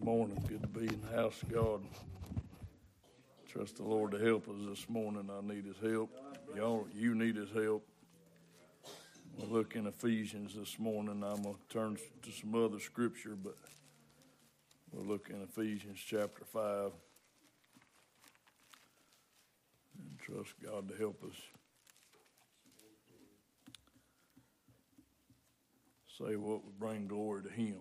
Morning. Good to be in the house of God. Trust the Lord to help us this morning. I need His help. You need His help. We'll look in Ephesians this morning. I'm going to turn to some other scripture, but we'll look in Ephesians chapter 5 and trust God to help us. Say what would bring glory to Him.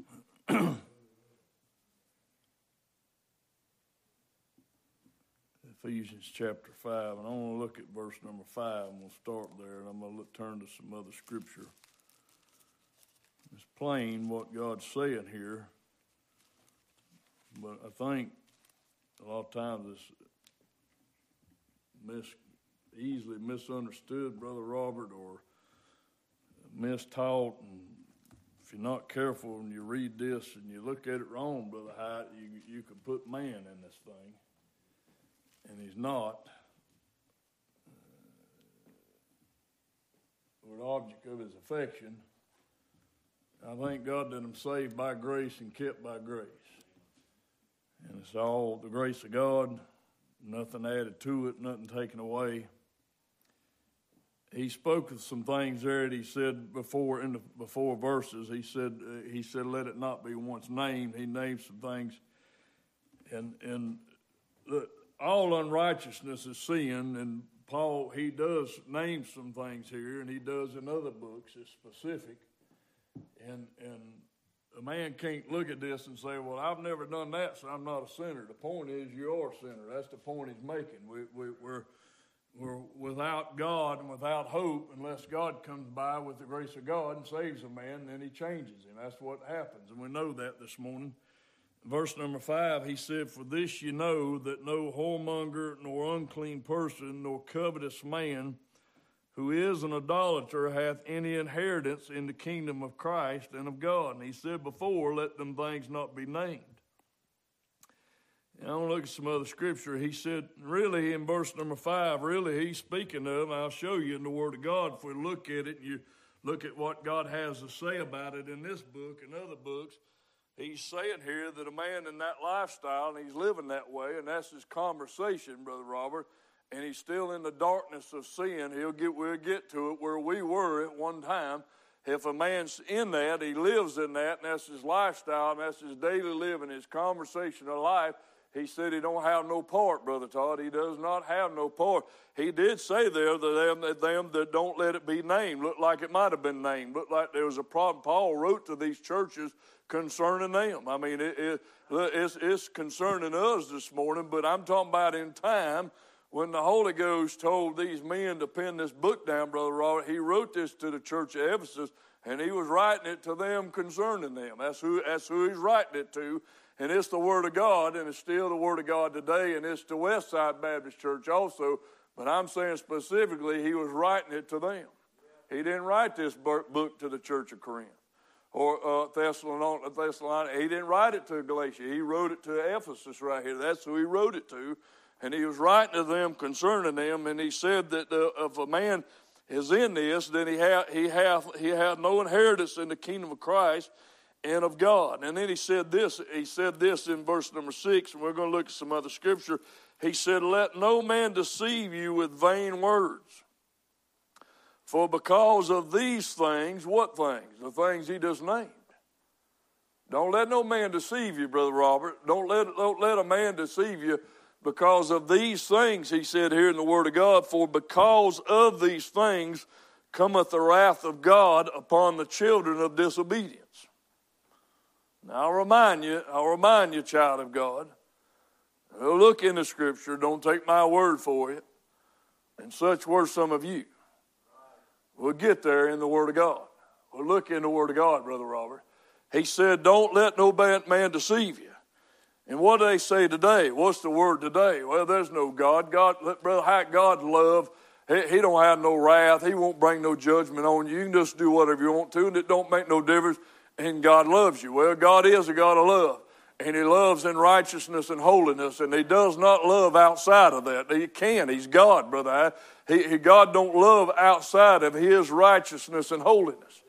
Ephesians chapter 5, and I want to look at verse number 5, and we'll start there, and I'm going to turn to some other scripture. It's plain what God's saying here, but I think a lot of times it's easily misunderstood, Brother Robert, or mistaught, and if you're not careful and you read this and you look at it wrong, Brother Hyatt, you could put man in this thing. And he's not. We're the object of his affection. I thank God that I'm saved by grace and kept by grace. And it's all the grace of God, nothing added to it, nothing taken away. He spoke of some things there that he said before in the before verses. He said, let it not be once named. He named some things. And all unrighteousness is sin, and Paul, he does name some things here, and he does in other books. It's specific. And a man can't look at this and say, well, I've never done that, so I'm not a sinner. The point is you are a sinner. That's the point he's making. We're without God and without hope unless God comes by with the grace of God and saves a man, and then he changes him. That's what happens, and we know that this morning. Verse number 5, he said, for this you know that no whoremonger, nor unclean person, nor covetous man, who is an idolater, hath any inheritance in the kingdom of Christ and of God. And he said before, let them things not be named. And I want to look at some other scripture. He said, really in verse number 5, really he's speaking of, and I'll show you in the Word of God, if we look at it, and you look at what God has to say about it in this book and other books. He's saying here that a man in that lifestyle, and he's living that way, and that's his conversation, Brother Robert, and he's still in the darkness of sin. We'll get to it where we were at one time. If a man's in that, he lives in that, and that's his lifestyle, and that's his daily living, his conversation of life, he said he don't have no part, Brother Todd. He does not have no part. He did say there that them that don't let it be named, looked like it might have been named, looked like there was a problem. Paul wrote to these churches concerning them. I mean, it's concerning us this morning, but I'm talking about in time when the Holy Ghost told these men to pen this book down, Brother Robert. He wrote this to the church of Ephesus, and he was writing it to them concerning them. That's who he's writing it to, and it's the Word of God, and it's still the Word of God today, and it's the Westside Baptist Church also, but I'm saying specifically he was writing it to them. He didn't write this book to the church of Corinth. Or Thessalonica. He didn't write it to Galatia. He wrote it to Ephesus right here. That's who he wrote it to. And he was writing to them concerning them. And he said that if a man is in this, then he hath no inheritance in the kingdom of Christ and of God. And then he said this in verse number 6, and we're going to look at some other scripture. He said, let no man deceive you with vain words. For because of these things, what things? The things he just named. Don't let no man deceive you, Brother Robert. Don't let a man deceive you because of these things, he said here in the Word of God. For because of these things cometh the wrath of God upon the children of disobedience. Now I'll remind you, child of God. Look in the Scripture. Don't take my word for it. And such were some of you. We'll get there in the Word of God. We'll look in the Word of God, Brother Robert. He said, don't let no man deceive you. And what do they say today? What's the word today? Well, there's no God. Brother Hyatt, God's love. He don't have no wrath. He won't bring no judgment on you. You can just do whatever you want to, and it don't make no difference. And God loves you. Well, God is a God of love. And he loves in righteousness and holiness, and he does not love outside of that. He can. He's God, Brother. God don't love outside of his righteousness and holiness.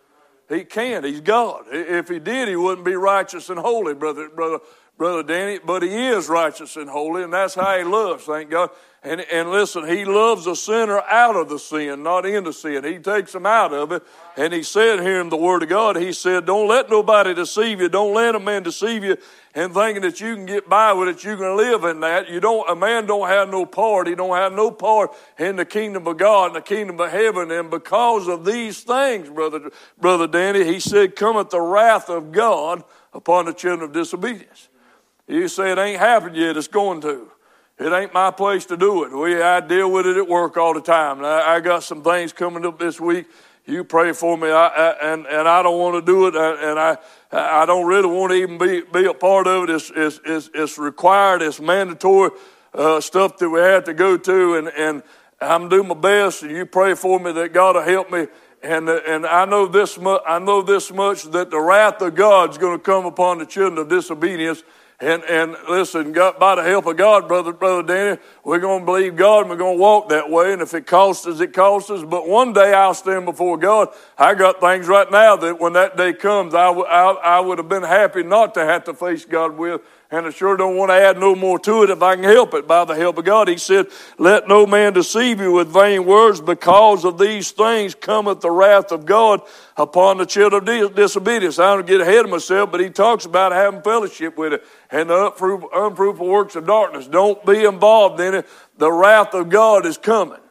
He can't. He's God. If he did, he wouldn't be righteous and holy, brother Danny. But he is righteous and holy, and that's how he loves, thank God. And listen, he loves a sinner out of the sin, not into sin. He takes them out of it. And he said here in the Word of God, he said, don't let nobody deceive you. Don't let a man deceive you and thinking that you can get by with it, you can live in that. A man don't have no part. He don't have no part in the kingdom of God, in the kingdom of heaven. And because of these things, Brother Danny, he said, cometh the wrath of God upon the children of disobedience. You say it ain't happened yet, it's going to. It ain't my place to do it. I deal with it at work all the time. I got some things coming up this week. You pray for me, and I don't want to do it, and I don't really want to even be a part of it. It's required. It's mandatory stuff that we have to go to, and I'm doing my best. And you pray for me that God will help me. And I know this much. I know this much, that the wrath of God is going to come upon the children of disobedience. And listen, God, by the help of God, Brother Danny, we're going to believe God and we're going to walk that way. And if it costs us, it costs us. But one day I'll stand before God. I got things right now that when that day comes, I would have been happy not to have to face God with. And I sure don't want to add no more to it if I can help it. By the help of God, he said, let no man deceive you with vain words. Because of these things cometh the wrath of God upon the children of disobedience. I don't get ahead of myself, but he talks about having fellowship with it and the unfruitful works of darkness. Don't be involved in it. The wrath of God is coming.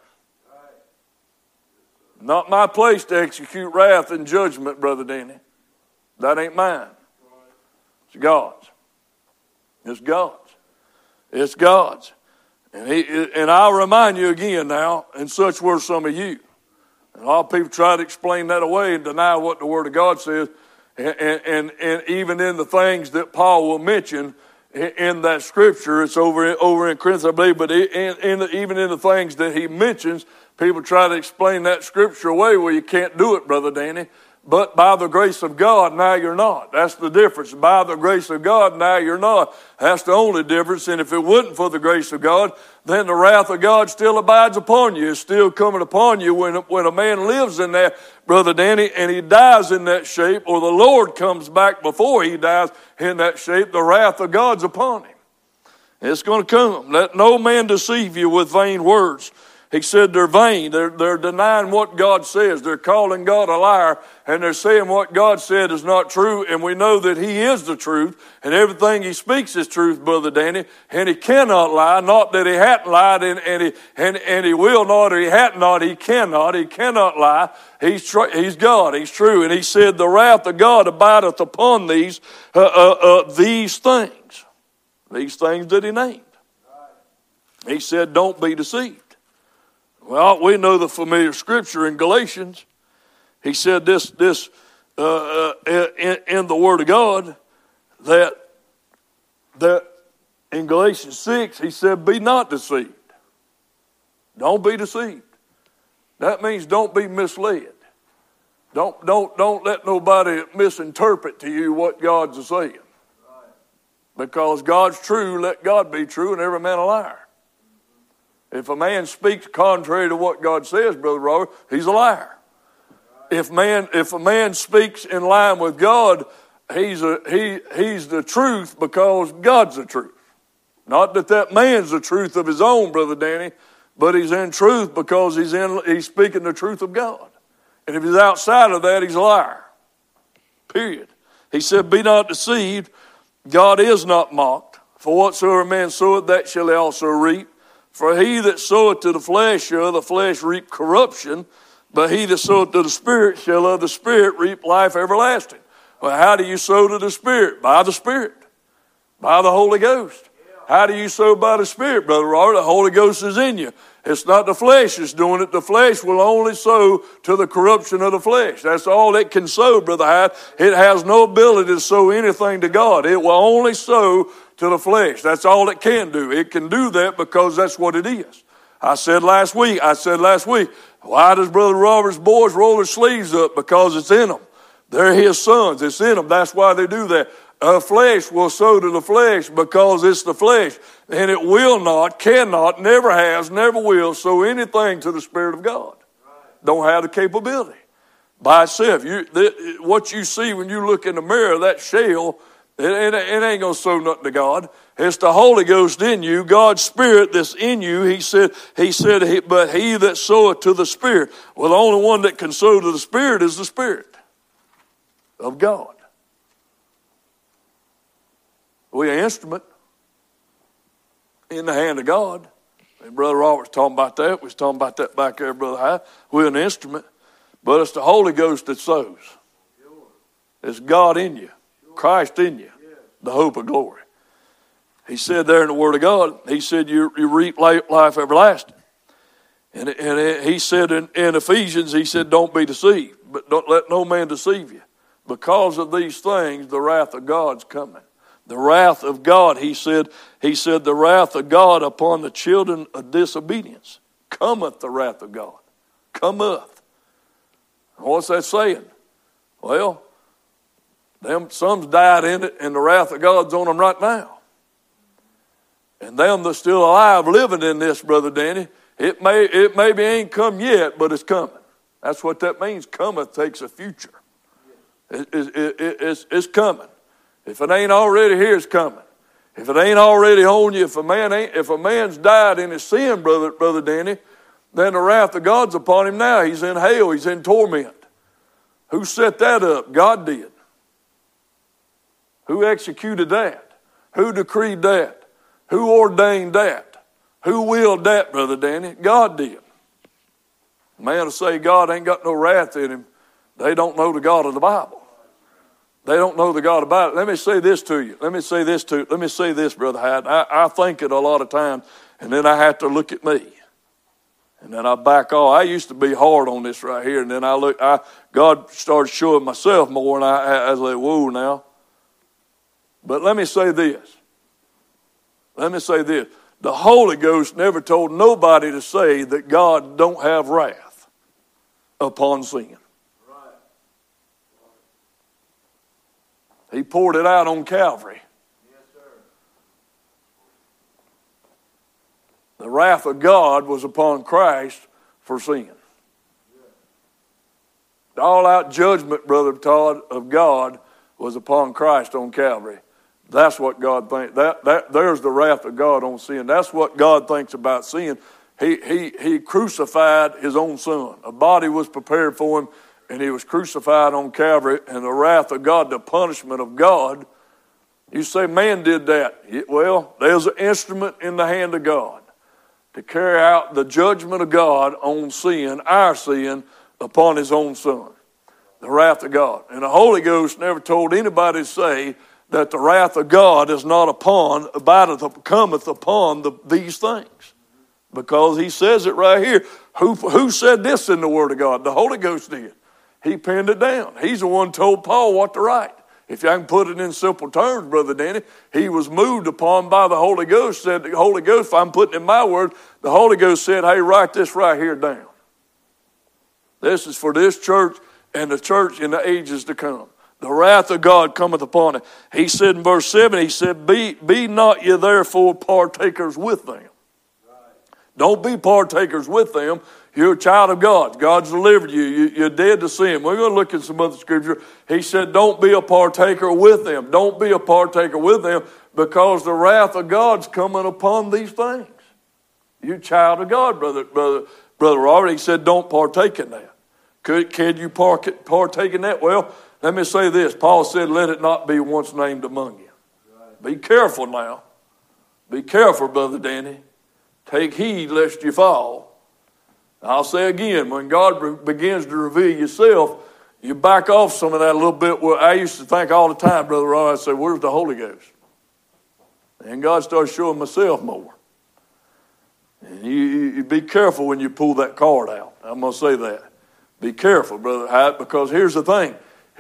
Not my place to execute wrath and judgment, Brother Danny. That ain't mine. It's God's. It's God's. It's God's. And I'll remind you again now, and such were some of you. And a lot of people try to explain that away and deny what the Word of God says. And even in the things that Paul will mention in that scripture, it's over in Corinthians, I believe, but even in the things that he mentions, people try to explain that scripture away. Well, you can't do it, Brother Danny. But by the grace of God, now you're not. That's the difference. By the grace of God, now you're not. That's the only difference. And if it wasn't for the grace of God, then the wrath of God still abides upon you. It's still coming upon you when a man lives in that, Brother Danny, and he dies in that shape, or the Lord comes back before he dies in that shape, the wrath of God's upon him. It's going to come. Let no man deceive you with vain words. He said they're vain. They're denying what God says. They're calling God a liar, and they're saying what God said is not true, and we know that he is the truth, and everything he speaks is truth, Brother Danny, and he cannot lie. Not that he hadn't lied, and he will not, or he had not. He cannot lie. He's God. He's true. And he said the wrath of God abideth upon these things. These things that he named. He said, don't be deceived. Well, we know the familiar scripture in Galatians. He said this in the Word of God, that in Galatians 6, he said, be not deceived. Don't be deceived. That means don't be misled. Don't let nobody misinterpret to you what God's saying. Because God's true, let God be true, and every man a liar. If a man speaks contrary to what God says, Brother Robert, he's a liar. If a man speaks in line with God, he's the truth because God's the truth. Not that man's the truth of his own, Brother Danny, but he's in truth because he's speaking the truth of God. And if he's outside of that, he's a liar. Period. He said, be not deceived. God is not mocked. For whatsoever man soweth, that shall he also reap. For he that soweth to the flesh shall of the flesh reap corruption, but he that soweth to the Spirit shall of the Spirit reap life everlasting. Well, how do you sow to the Spirit? By the Spirit. By the Holy Ghost. How do you sow by the Spirit, Brother Robert? The Holy Ghost is in you. It's not the flesh that's doing it. The flesh will only sow to the corruption of the flesh. That's all it can sow, Brother Hyde. It has no ability to sow anything to God. It will only sow to the flesh. That's all it can do. It can do that because that's what it is. I said last week, why does Brother Robert's boys roll their sleeves up? Because it's in them. They're his sons. It's in them. That's why they do that. Flesh will sow to the flesh because it's the flesh. And it will not, cannot, never has, never will sow anything to the Spirit of God. Don't have the capability. by itself. What you see when you look in the mirror, that shell, it ain't going to show nothing to God. It's the Holy Ghost in you, God's Spirit that's in you. He said, but he that soweth to the Spirit. Well, the only one that can sow to the Spirit is the Spirit of God. We're an instrument in the hand of God. And Brother Robert was talking about that. We was talking about that back there, Brother High. We're an instrument, but it's the Holy Ghost that sows. It's God in you, Christ in you, the hope of glory. He said there in the Word of God, he said you reap life everlasting. And he said in Ephesians, he said don't be deceived, but don't let no man deceive you. Because of these things, the wrath of God's coming. The wrath of God, he said, the wrath of God upon the children of disobedience. Cometh the wrath of God. Cometh. What's that saying? Well, some's died in it, and the wrath of God's on them right now. And them that's still alive living in this, Brother Danny, it maybe ain't come yet, but it's coming. That's what that means. Cometh takes a future. It's coming. If it ain't already here, it's coming. If it ain't already on you, if a man's died in his sin, Brother Danny, then the wrath of God's upon him now. He's in hell. He's in torment. Who set that up? God did. Who executed that? Who decreed that? Who ordained that? Who willed that, Brother Danny? God did. A man will say God ain't got no wrath in him. They don't know the God of the Bible. They don't know the God about it. Let me say this to you. Let me say this, Brother Hyde. I think it a lot of times, and then I have to look at me. And then I back off. I used to be hard on this right here, and then God started showing myself more, and I was like, whoa now. But let me say this. The Holy Ghost never told nobody to say that God don't have wrath upon sin. He poured it out on Calvary. Yes, sir. The wrath of God was upon Christ for sin. Yeah. The all-out judgment, Brother Todd, of God was upon Christ on Calvary. That's what God thinks. There's the wrath of God on sin. That's what God thinks about sin. He crucified his own son. A body was prepared for him, and he was crucified on Calvary, and the wrath of God, the punishment of God. You say, man did that. Well, there's an instrument in the hand of God to carry out the judgment of God on sin, our sin, upon his own son. The wrath of God. And the Holy Ghost never told anybody to say that the wrath of God is not cometh upon these things. Because he says it right here. Who said this in the Word of God? The Holy Ghost did. He penned it down. He's the one who told Paul what to write. If I can put it in simple terms, Brother Danny, he was moved upon by the Holy Ghost. Said the Holy Ghost, if I'm putting in my word, the Holy Ghost said, hey, write this right here down. This is for this church and the church in the ages to come. The wrath of God cometh upon it. He said in verse 7, he said, be not ye therefore partakers with them. Don't be partakers with them. You're a child of God. God's delivered you. You're dead to sin. We're going to look at some other scripture. He said, don't be a partaker with them. Don't be a partaker with them because the wrath of God's coming upon these things. You're a child of God, Brother Robert. He said, don't partake in that. Can you partake in that? Well, let me say this. Paul said, let it not be once named among you. Be careful now. Be careful, Brother Danny. Take heed lest you fall. I'll say again, when God begins to reveal yourself, you back off some of that a little bit. Well, I used to think all the time, Brother Ron, I'd say, where's the Holy Ghost? And God started showing myself more. And you be careful when you pull that card out. I'm going to say that. Be careful, Brother Hyatt, because here's the thing.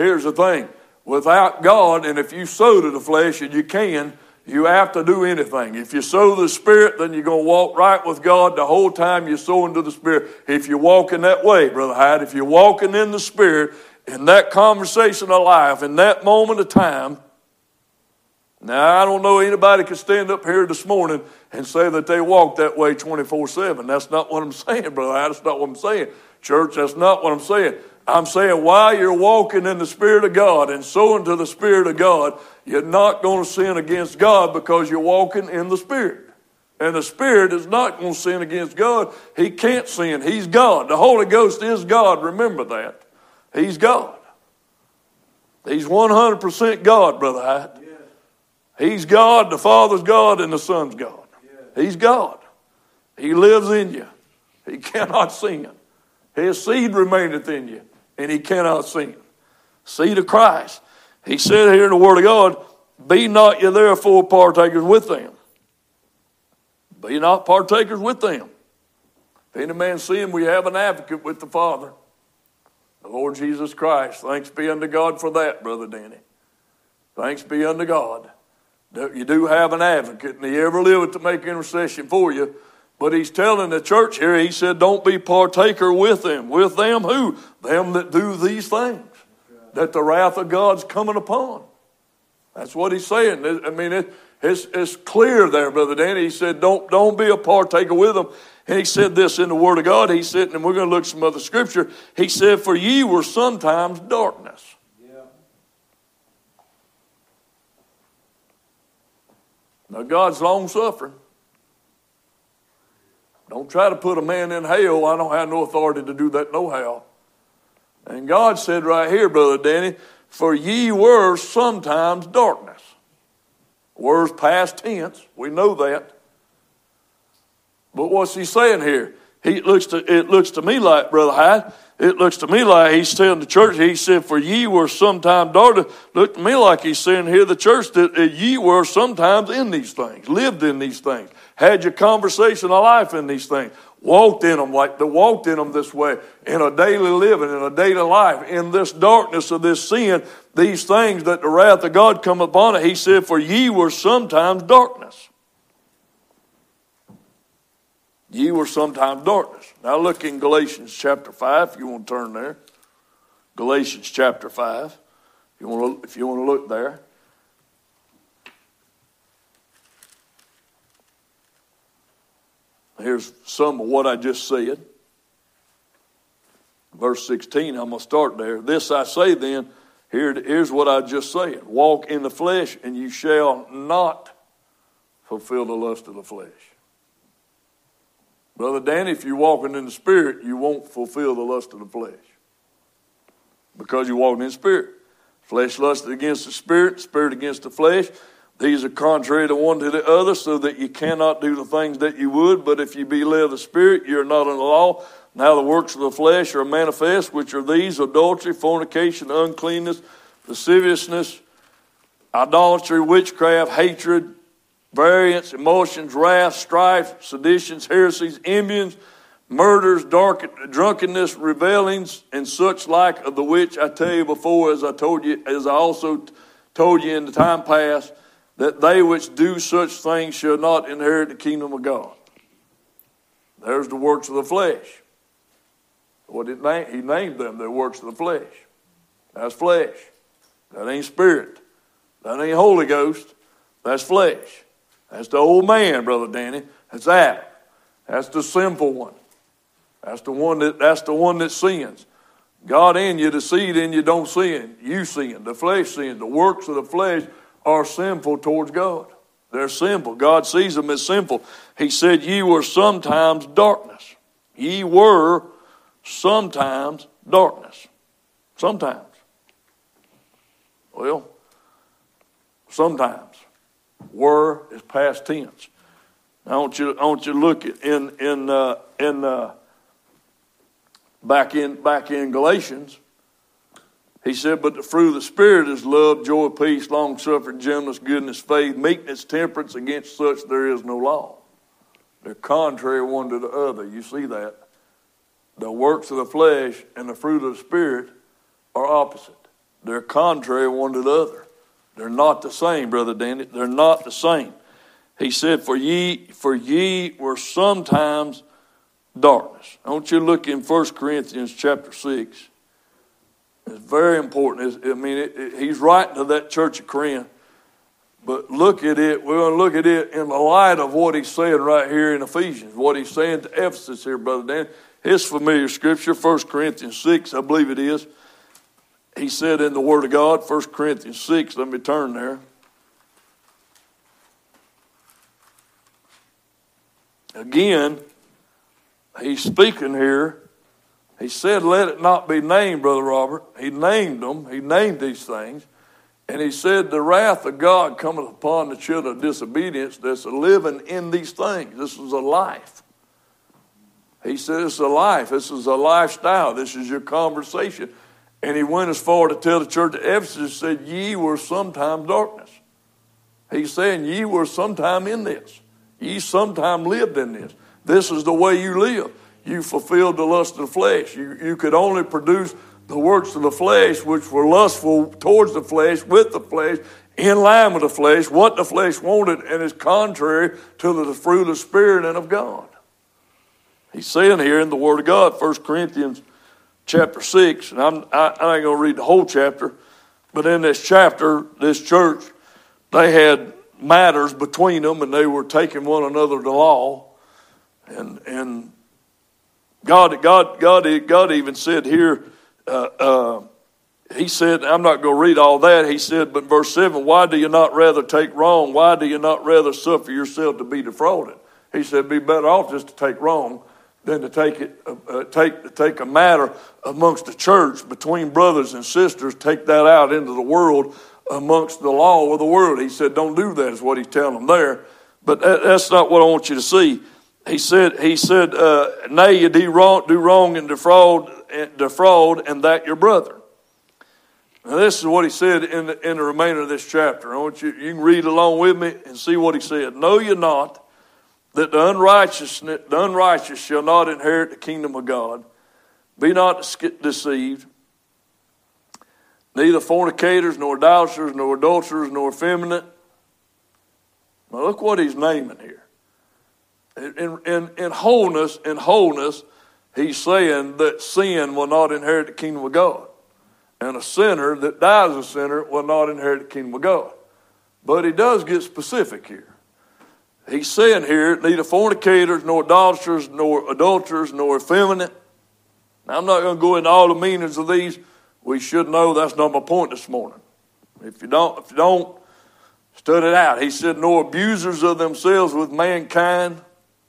Without God, and if you sow to the flesh, and you can, you have to do anything. If you sow the Spirit, then you're going to walk right with God the whole time you're sowing to the Spirit. If you're walking that way, Brother Hyde, if you're walking in the Spirit, in that conversation of life, in that moment of time, now I don't know anybody could stand up here this morning and say that they walk that way 24/7. That's not what I'm saying, Brother Hyde. That's not what I'm saying. Church, that's not what I'm saying. I'm saying while you're walking in the Spirit of God and sowing to the Spirit of God, you're not going to sin against God because you're walking in the Spirit. And the Spirit is not going to sin against God. He can't sin. He's God. The Holy Ghost is God. Remember that. He's God. He's 100% God, Brother Hyatt. Yes. He's God, the Father's God, and the Son's God. Yes. He's God. He lives in you. He cannot sin. His seed remaineth in you, and he cannot sin. Seed of Christ. He said here in the Word of God, be not ye therefore partakers with them. Be not partakers with them. If any man sin, we have an advocate with the Father, the Lord Jesus Christ. Thanks be unto God for that, Brother Danny. Thanks be unto God. You do have an advocate, and he ever liveth to make intercession for you. But he's telling the church here, he said, don't be partaker with them. With them who? Them that do these things. That the wrath of God's coming upon. That's what he's saying. I mean, it's clear there, Brother Danny. He said, don't be a partaker with them. And he said this in the Word of God. He said, and we're going to look at some other scripture. He said, for ye were sometimes darkness. Yeah. Now, God's long-suffering. Don't try to put a man in hell. I don't have no authority to do that no how. And God said right here, Brother Danny, for ye were sometimes darkness. Word's past tense. We know that. But what's he saying here? It looks to me like, Brother Hyde, it looks to me like he's telling the church, he said, for ye were sometimes darkness. Looked to me like he's saying here, the church, that ye were sometimes in these things, lived in these things, had your conversation of life in these things, walked in them this way, in a daily living, in a daily life, in this darkness of this sin, these things that the wrath of God come upon it. He said, for ye were sometimes darkness. Ye were sometimes darkness. Now look in Galatians chapter 5, if you want to turn there. Galatians chapter 5, if you want to look there. Here's some of what I just said. Verse 16, I'm going to start there. This I say then, here's what I just said. Walk in the flesh, and you shall not fulfill the lust of the flesh. Brother Danny, if you're walking in the Spirit, you won't fulfill the lust of the flesh. Because you're walking in the Spirit. Flesh lusted against the Spirit, Spirit against the flesh. These are contrary to one to the other, so that you cannot do the things that you would. But if you be led of the Spirit, you're not under the law. Now the works of the flesh are manifest, which are these: adultery, fornication, uncleanness, lasciviousness, idolatry, witchcraft, hatred, variance, emotions, wrath, strife, seditions, heresies, envyings, murders, drunkenness, revelings, and such like, of the which I tell you before, as I also told you in the time past, that they which do such things shall not inherit the kingdom of God. There's the works of the flesh. He named them the works of the flesh. That's flesh. That ain't Spirit. That ain't Holy Ghost. That's flesh. That's the old man, Brother Danny. That's Adam. That's the sinful one. That's the one that sins. God in you, the seed in you don't sin. You sin. The flesh sins. The works of the flesh are sinful towards God. They're sinful. God sees them as sinful. He said, ye were sometimes darkness. Ye were sometimes darkness. Sometimes. Well, sometimes. Were is past tense. I want you to look at back in Galatians. He said, but the fruit of the Spirit is love, joy, peace, long-suffering, gentleness, goodness, faith, meekness, temperance. Against such there is no law. They're contrary one to the other. You see that? The works of the flesh and the fruit of the Spirit are opposite. They're contrary one to the other. They're not the same, Brother Danny. They're not the same. He said, for ye were sometimes darkness. I want you to look in 1 Corinthians chapter 6. It's very important. He's writing to that church of Corinth. But look at it. We're going to look at it in the light of what he's saying right here in Ephesians. What he's saying to Ephesus here, Brother Dan. his familiar scripture, 1 Corinthians 6, I believe it is. He said in the Word of God, 1 Corinthians 6, let me turn there. Again, he's speaking here. He said, let it not be named, Brother Robert. He named them. He named these things. And he said, the wrath of God cometh upon the children of disobedience that's living in these things. This is a life. He said, it's a life. This is a lifestyle. This is your conversation. And he went as far to tell the church at Ephesus, said, ye were sometime darkness. He's saying, ye were sometime in this. Ye sometime lived in this. This is the way you live. You fulfilled the lust of the flesh. You could only produce the works of the flesh, which were lustful towards the flesh, with the flesh, in line with the flesh, what the flesh wanted, and is contrary to the fruit of the Spirit and of God. He's saying here in the Word of God, 1 Corinthians chapter 6, and I ain't going to read the whole chapter, but in this chapter, this church, they had matters between them, and they were taking one another to law. And God even said here, he said, I'm not going to read all that. He said, but verse 7, why do you not rather take wrong? Why do you not rather suffer yourself to be defrauded? He said, be better off just to take wrong than to take a matter amongst the church between brothers and sisters, take that out into the world amongst the law of the world. He said, don't do that, is what he's telling them there. But that's not what I want you to see. He said, nay, you do wrong and defraud, and that your brother. Now this is what he said in the remainder of this chapter. I want you can read along with me and see what he said. Know ye not that the unrighteous shall not inherit the kingdom of God? Be not deceived. Neither fornicators, nor idolaters, nor adulterers, nor effeminate. Now look what he's naming here. In wholeness, he's saying that sin will not inherit the kingdom of God. And a sinner that dies a sinner will not inherit the kingdom of God. But he does get specific here. He's saying here, neither fornicators, nor idolaters, nor adulterers, nor effeminate. Now, I'm not going to go into all the meanings of these. We should know that's not my point this morning. If you don't, study it out. He said, nor abusers of themselves with mankind,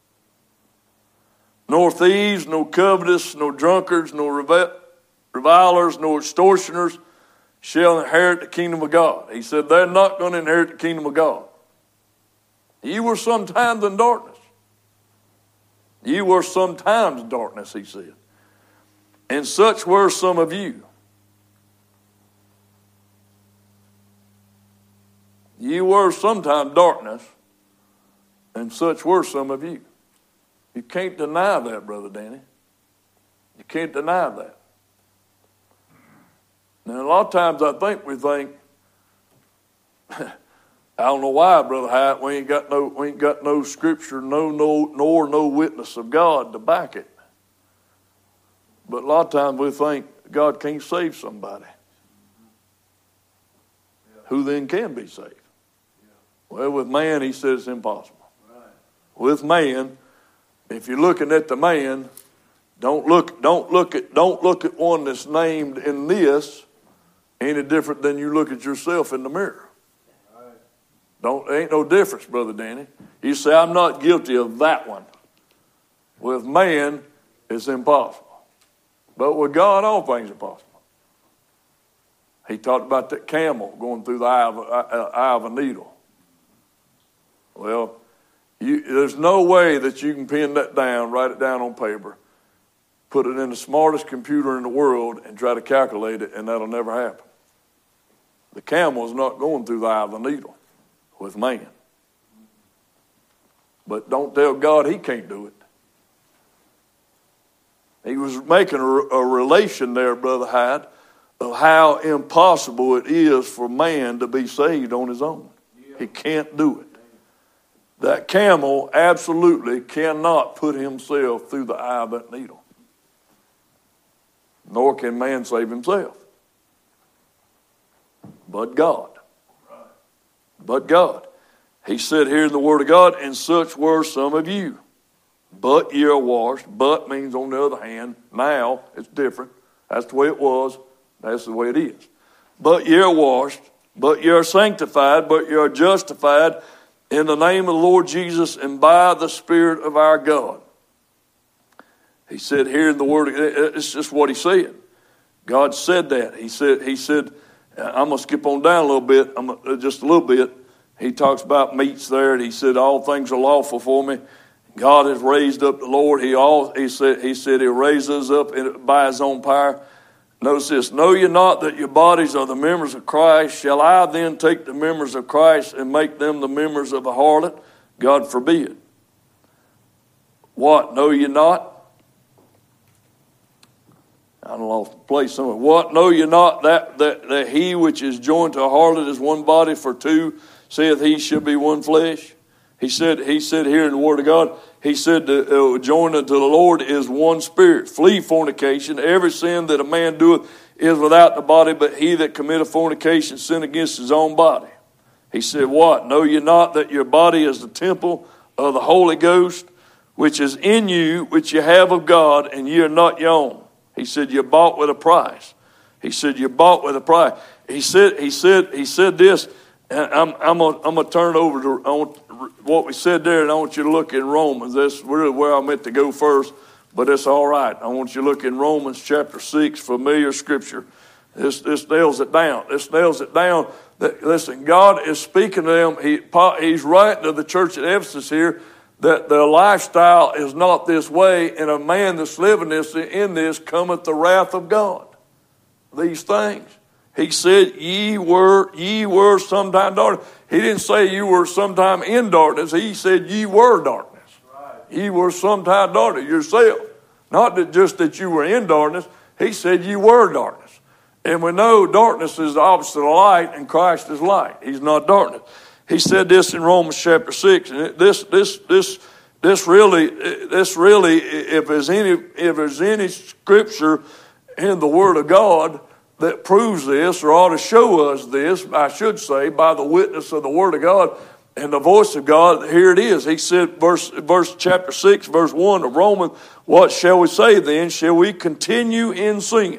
nor thieves, nor covetous, nor drunkards, nor revilers, nor extortioners shall inherit the kingdom of God. He said they're not going to inherit the kingdom of God. You were sometimes in darkness. You were sometimes darkness, he said. And such were some of you. You were sometimes darkness, and such were some of you. You can't deny that, Brother Danny. You can't deny that. Now, a lot of times I think we think, I don't know why, Brother Hyatt, we ain't got no scripture, nor no witness of God to back it. But a lot of times we think God can't save somebody. Who then can be saved? Well, with man, he says it's impossible. With man, if you're looking at the man, don't look at one that's named in this any different than you look at yourself in the mirror. Ain't no difference, Brother Danny. You say, I'm not guilty of that one. With man, it's impossible. But with God, all things are possible. He talked about that camel going through the eye of a needle. Well, there's no way that you can pin that down, write it down on paper, put it in the smartest computer in the world, and try to calculate it, and that'll never happen. The camel is not going through the eye of the needle with man. But don't tell God he can't do it. He was making a relation there, Brother Hyde, of how impossible it is for man to be saved on his own. He can't do it. That camel absolutely cannot put himself through the eye of that needle. Nor can man save himself. But God. But God. He said here in the Word of God, and such were some of you. but ye are washed. But means on the other hand. Now it's different. That's the way it was. That's the way it is. But ye are washed, but ye are sanctified, but ye are justified in the name of the Lord Jesus and by the Spirit of our God. He said here in the Word, it's just what he said. God said that. He said, I'm going to skip on down a little bit, just a little bit. He talks about meats there, and he said, all things are lawful for me. God has raised up the Lord. He said he'll raise us up by his own power. Notice this, know ye not that your bodies are the members of Christ? Shall I then take the members of Christ and make them the members of a harlot? God forbid. What, know ye not? I lost the place somewhere. What, know ye not that he which is joined to a harlot is one body, for two saith he shall be one flesh? He said here in the Word of God, he said, joined unto the Lord is one spirit. Flee fornication. Every sin that a man doeth is without the body, but he that committeth fornication sin against his own body. He said, what? Know ye not that your body is the temple of the Holy Ghost, which is in you, which you have of God, and ye are not your own. He said, you're bought with a price. He said, you're bought with a price. He said this, and I'm gonna turn it over to what we said there, and I want you to look in Romans. That's really where I meant to go first, but it's all right. I want you to look in Romans chapter 6, familiar scripture. This nails it down. This nails it down. That, listen, God is speaking to them. He's writing to the church at Ephesus here that their lifestyle is not this way, and a man that's living in this cometh the wrath of God. These things. He said, ye were sometime darkness. He didn't say you were sometime in darkness. He said ye were darkness. Right. Ye were sometime darkness yourself. Not that you were in darkness. He said ye were darkness. And we know darkness is the opposite of light, and Christ is light. He's not darkness. He said this in Romans chapter 6. And this really, if there's any scripture in the Word of God that proves this, or ought to show us this, I should say, by the witness of the Word of God and the voice of God, here it is. He said, verse chapter 6, verse 1 of Romans, what shall we say then? Shall we continue in sin?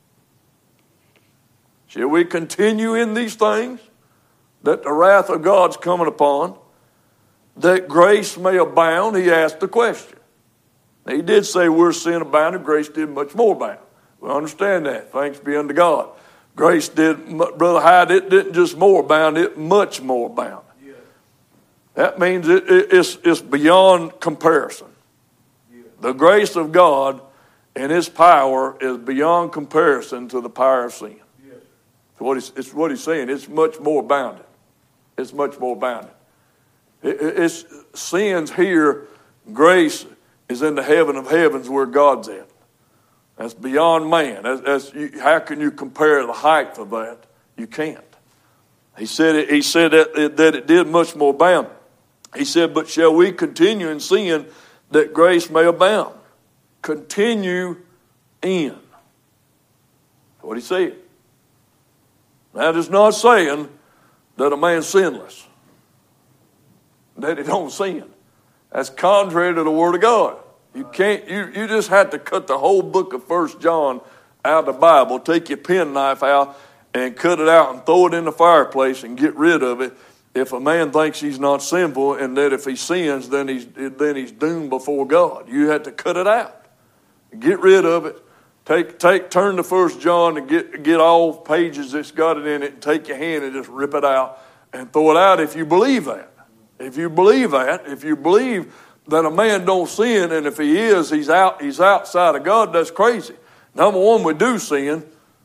Shall we continue in these things that the wrath of God's coming upon, that grace may abound? He asked the question. He did say we're sin abounded, grace did much more abound. We understand that. Thanks be unto God. Grace did, Brother Hyde, it didn't just more abound, it much more abound. Yeah. That means it's beyond comparison. Yeah. The grace of God and his power is beyond comparison to the power of sin. Yeah. It's what he's saying. It's much more abounded. It's much more abounded. It's sins here, grace is in the heaven of heavens where God's at. That's beyond man. How can you compare the height of that? You can't. He said that it did much more abound. He said, but shall we continue in sin that grace may abound? Continue in. That's what he said. That is not saying that a man's sinless, that he don't sin. That's contrary to the Word of God. You can't. You just have to cut the whole book of 1 John out of the Bible. Take your penknife out and cut it out and throw it in the fireplace and get rid of it. If a man thinks he's not sinful and that if he sins, then he's doomed before God. You have to cut it out, get rid of it. Turn to 1 John and get all pages that's got it in it, and take your hand and just rip it out and throw it out. If you believe that, if you believe that a man don't sin, and if he is, he's outside of God, that's crazy. Number one, we do sin.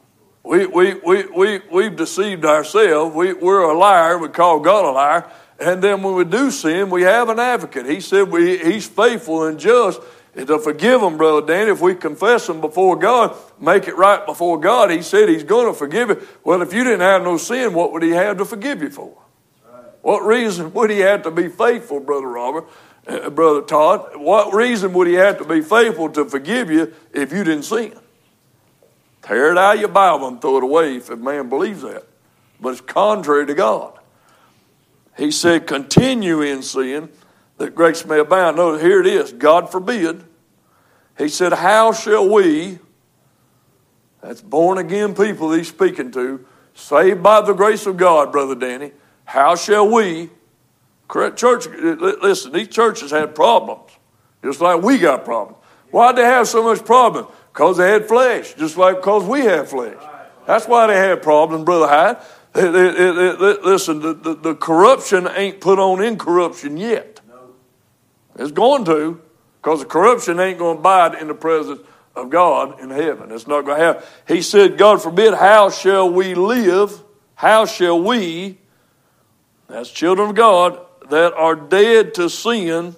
We've deceived ourselves. We're a liar. We call God a liar. And then when we do sin, we have an advocate. He said he's faithful and just to forgive them, Brother Danny. If we confess them before God, make it right before God, he said he's going to forgive it. Well, if you didn't have no sin, what would he have to forgive you for? Right. What reason would he have to be faithful, Brother Robert? Brother Todd, what reason would he have to be faithful to forgive you if you didn't sin? Tear it out of your Bible and throw it away if a man believes that. But it's contrary to God. He said, continue in sin that grace may abound. No, here it is. God forbid. He said, how shall we, that's born again people he's speaking to, saved by the grace of God, Brother Danny, how shall we, church, listen, these churches had problems, just like we got problems. Why'd they have so much problem? Because they had flesh, just like because we have flesh. That's why they had problems, Brother Hyde. Listen, the corruption ain't put on incorruption yet. It's going to, because the corruption ain't going to abide in the presence of God in heaven. It's not going to happen. He said, God forbid, how shall we live? How shall we, as children of God, that are dead to sin?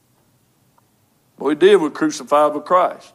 We did, we crucified with Christ.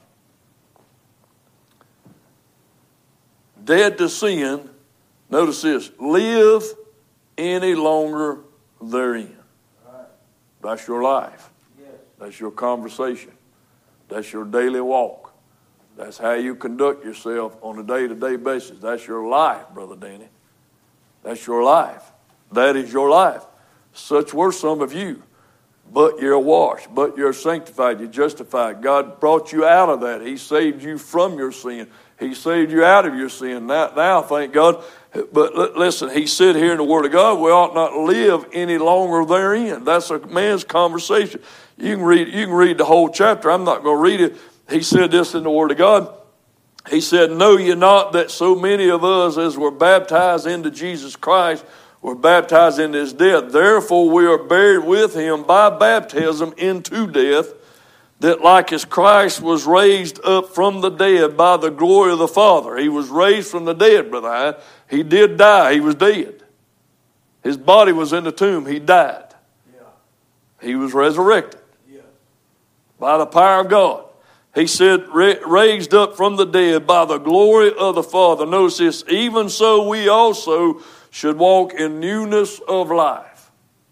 Dead to sin, notice this, live any longer therein. That's your life. That's your conversation. That's your daily walk. That's how you conduct yourself on a day-to-day basis. That's your life, Brother Danny. That's your life. That is your life. Such were some of you. But you're washed. But you're sanctified. You're justified. God brought you out of that. He saved you from your sin. He saved you out of your sin. Now, thank God. But listen, he said here in the Word of God, we ought not live any longer therein. That's a man's conversation. You can read the whole chapter. I'm not going to read it. He said this in the Word of God. He said, know ye not that so many of us as were baptized into Jesus Christ were baptized into his death. Therefore we are buried with him by baptism into death, that like as Christ was raised up from the dead by the glory of the Father. He was raised from the dead, Brother Hyde. He did die. He was dead. His body was in the tomb. He died. Yeah. He was resurrected. Yeah. By the power of God. He said, raised up from the dead by the glory of the Father. Notice this, even so we also should walk in newness of life.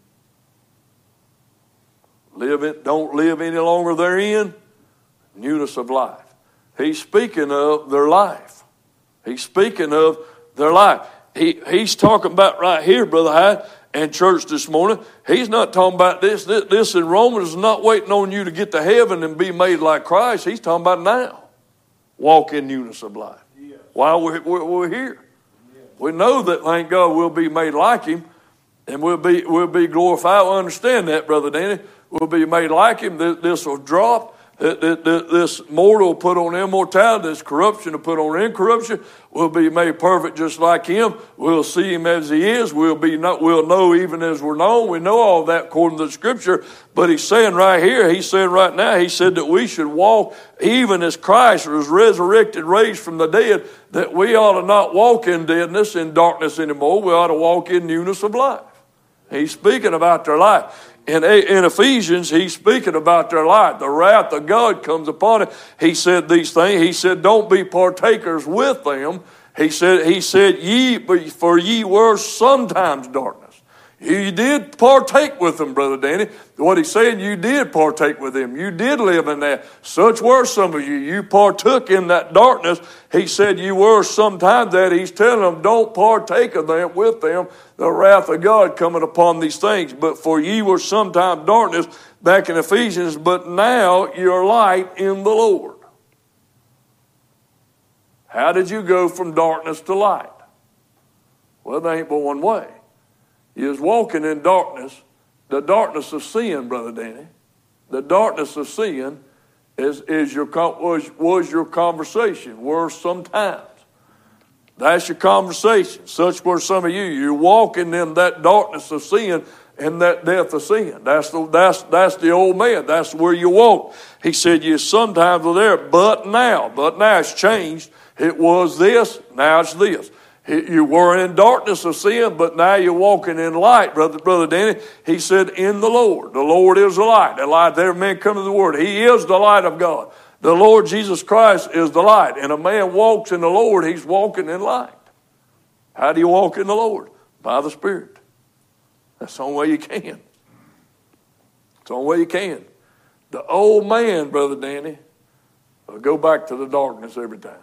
Don't live any longer therein. Newness of life. He's speaking of their life. He's speaking of their life. He's talking about right here, Brother Hyde, and church this morning. He's not talking about this. This in Romans is not waiting on you to get to heaven and be made like Christ. He's talking about now. Walk in newness of life. Yes. While we're here. Yes. We know that, thank God, we'll be made like him and we'll be glorified. We understand that, Brother Danny. We'll be made like him. This will drop. This mortal will put on immortality. This corruption will put on incorruption. We'll be made perfect just like him. We'll see him as he is. We'll know even as we're known. We know all that according to the Scripture. But he's saying right here, he's saying right now, he said that we should walk even as Christ was resurrected, raised from the dead, that we ought to not walk in deadness, in darkness anymore. We ought to walk in newness of life. He's speaking about their life. In Ephesians, he's speaking about their life. The wrath of God comes upon it. He said these things. He said, don't be partakers with them. He said, for ye were sometimes darkness. You did partake with them, Brother Danny. What he's saying, you did partake with them. You did live in that. Such were some of you. You partook in that darkness. He said you were sometimes that. He's telling them, don't partake of them with them. The wrath of God coming upon these things. But for ye were sometimes darkness, back in Ephesians, but now you're light in the Lord. How did you go from darkness to light? Well, there ain't but one way. You was walking in darkness, the darkness of sin, Brother Danny. The darkness of sin was your conversation, were sometimes. That's your conversation. Such were some of you. You're walking in that darkness of sin and that death of sin. That's the old man. That's where you walk. He said you sometimes were there, but now it's changed. It was this, now it's this. You were in darkness of sin, but now you're walking in light, Brother Danny. He said, in the Lord. The Lord is the light. The light there men come to the Word. He is the light of God. The Lord Jesus Christ is the light. And a man walks in the Lord, he's walking in light. How do you walk in the Lord? By the Spirit. That's the only way you can. It's the only way you can. The old man, Brother Danny, will go back to the darkness every time.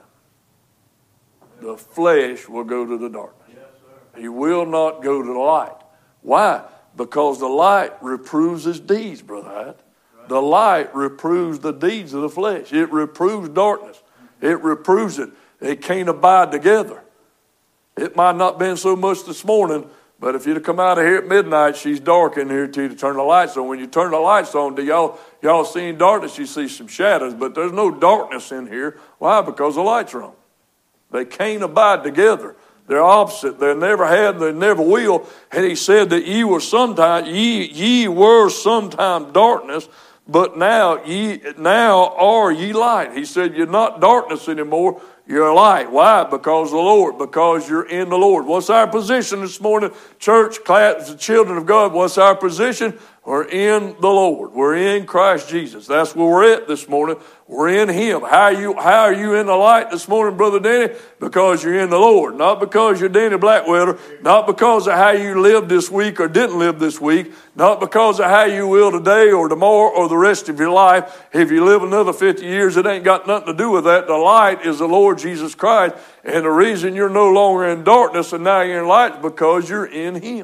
The flesh will go to the darkness. Yes, he will not go to the light. Why? Because the light reproves his deeds, Brother Hyde. The light reproves the deeds of the flesh. It reproves darkness. It reproves it. It can't abide together. It might not have been so much this morning, but if you'd have come out of here at midnight, she's dark in here till you turn the lights on. When you turn the lights on, do y'all see darkness? You see some shadows, but there's no darkness in here. Why? Because the lights are on. They can't abide together. They're opposite. They never had, they never will. And he said that ye were sometime darkness, but now are ye light. He said you're not darkness anymore. You're light. Why? Because of the Lord. Because you're in the Lord. What's our position this morning? Church, class, the children of God, what's our position? We're in the Lord. We're in Christ Jesus. That's where we're at this morning. We're in Him. How are you in the light this morning, Brother Danny? Because you're in the Lord. Not because you're Danny Blackweather. Not because of how you lived this week or didn't live this week. Not because of how you will today or tomorrow or the rest of your life. If you live another 50 years, it ain't got nothing to do with that. The light is the Lord Jesus Christ. And the reason you're no longer in darkness and now you're in light is because you're in Him.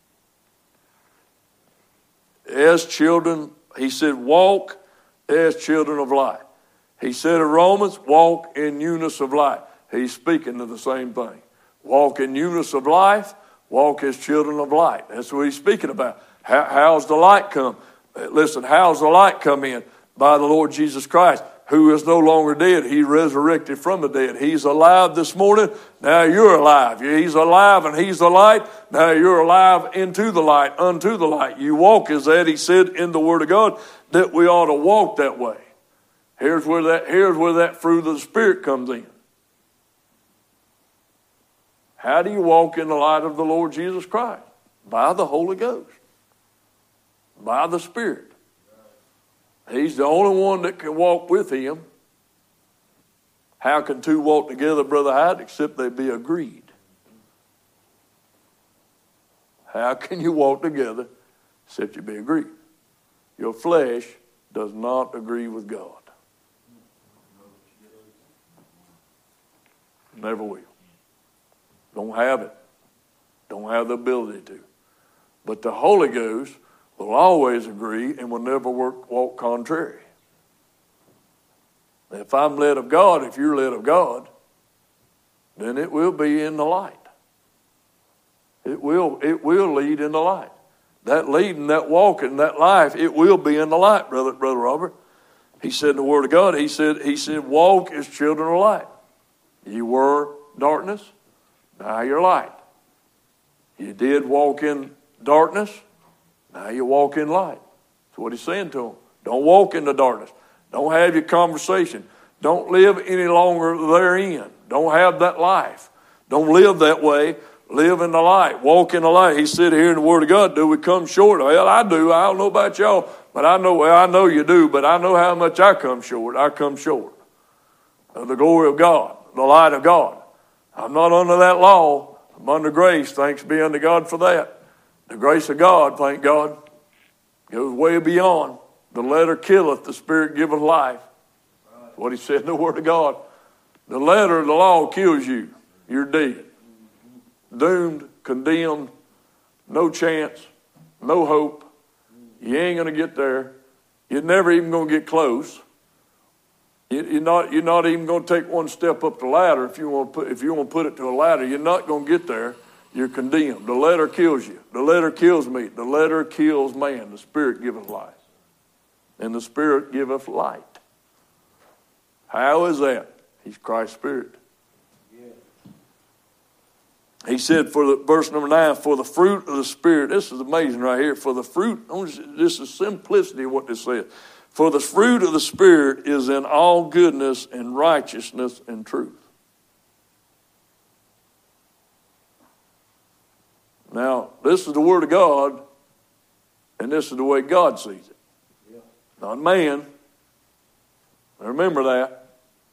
As children, he said, walk as children of light. He said in Romans, walk in newness of life. He's speaking to the same thing. Walk in newness of life, walk as children of light. That's what he's speaking about. How's the light come? Listen, how's the light come in? By the Lord Jesus Christ, who is no longer dead. He resurrected from the dead. He's alive this morning. Now you're alive. He's alive and He's the light. Now you're alive into the light, unto the light. You walk as that, he said in the Word of God, that we ought to walk that way. Here's where that fruit of the Spirit comes in. How do you walk in the light of the Lord Jesus Christ? By the Holy Ghost. By the Spirit. He's the only one that can walk with Him. How can two walk together, Brother Hyde, except they be agreed? How can you walk together except you be agreed? Your flesh does not agree with God. Never will. Don't have it. Don't have the ability to. But the Holy Ghost will always agree and will never walk contrary. If I'm led of God, if you're led of God, then it will be in the light. It will lead in the light. That leading, that walking, that life, it will be in the light, Brother Robert. He said in the Word of God, he said, walk as children of light. You were darkness, now you're light. You did walk in darkness, now you walk in light. That's what he's saying to them. Don't walk in the darkness. Don't have your conversation. Don't live any longer therein. Don't have that life. Don't live that way. Live in the light. Walk in the light. He said here in the Word of God, do we come short? Well, I do. I don't know about y'all, but I know you do, but I know how much I come short. I come short of the glory of God, the light of God. I'm not under that law. I'm under grace. Thanks be unto God for that. The grace of God, thank God, goes way beyond. The letter killeth, the Spirit giveth life. That's what he said in the Word of God. The letter of the law kills you. You're dead. Doomed, condemned, no chance, no hope. You ain't going to get there. You're never even going to get close. You're not even going to take one step up the ladder. If you want to put it to a ladder, you're not going to get there. You're condemned. The letter kills you. The letter kills me. The letter kills man. The Spirit giveth life. And the Spirit giveth light. How is that? He's Christ's Spirit. Yeah. He said, verse number 9, for the fruit of the Spirit. This is amazing right here. For the fruit, this is simplicity of what this says. For the fruit of the Spirit is in all goodness and righteousness and truth. Now, this is the Word of God, and this is the way God sees it. Yeah. Not man. Remember that.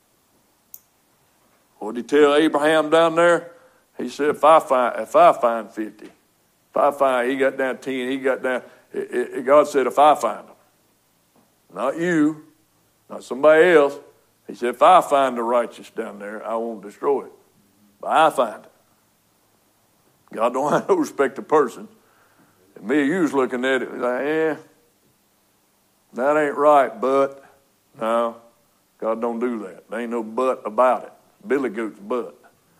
What did he tell Abraham down there? He said, if I find 50, he got down 10, he got down, God said, if I find them. Not you, not somebody else. He said, if I find the righteous down there, I won't destroy it. But I find it. God don't have no respect to person. And me, you was looking at it like, that ain't right, but. No, God don't do that. There ain't no but about it. Billy Goat's but.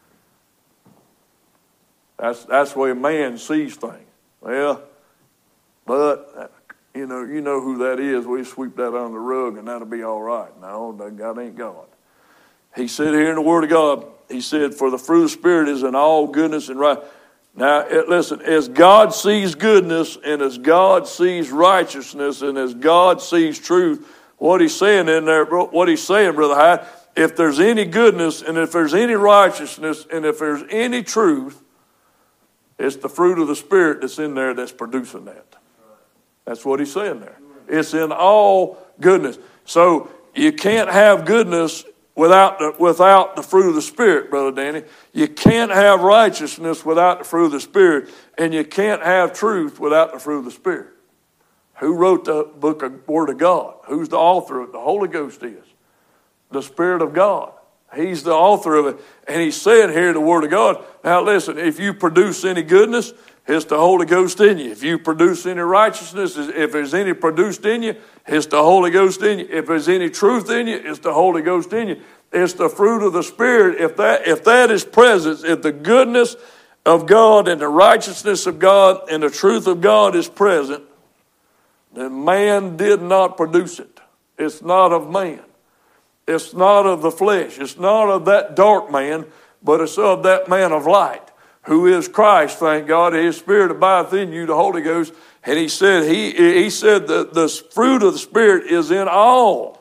That's the way a man sees things. Well, but, you know who that is. We sweep that under the rug and that'll be all right. No, God ain't God. He said here in the Word of God, he said, for the fruit of the Spirit is in all goodness and right. Now, listen, as God sees goodness and as God sees righteousness and as God sees truth, what he's saying in there, what he's saying, Brother Hyde, if there's any goodness and if there's any righteousness and if there's any truth, it's the fruit of the Spirit that's in there that's producing that. That's what he's saying there. It's in all goodness. So you can't have goodness without the fruit of the Spirit, Brother Danny. You can't have righteousness without the fruit of the Spirit, and you can't have truth without the fruit of the Spirit. Who wrote the book of Word of God? Who's the author of it? The Holy Ghost is. The Spirit of God. He's the author of it. And he's saying here in the Word of God, now listen, if you produce any goodness, it's the Holy Ghost in you. If you produce any righteousness, if there's any produced in you, it's the Holy Ghost in you. If there's any truth in you, it's the Holy Ghost in you. It's the fruit of the Spirit. If that is present, if the goodness of God and the righteousness of God and the truth of God is present, then man did not produce it. It's not of man. It's not of the flesh. It's not of that dark man, but it's of that man of light, who is Christ, thank God. His Spirit abideth in you, the Holy Ghost. And he said that the fruit of the Spirit is in all.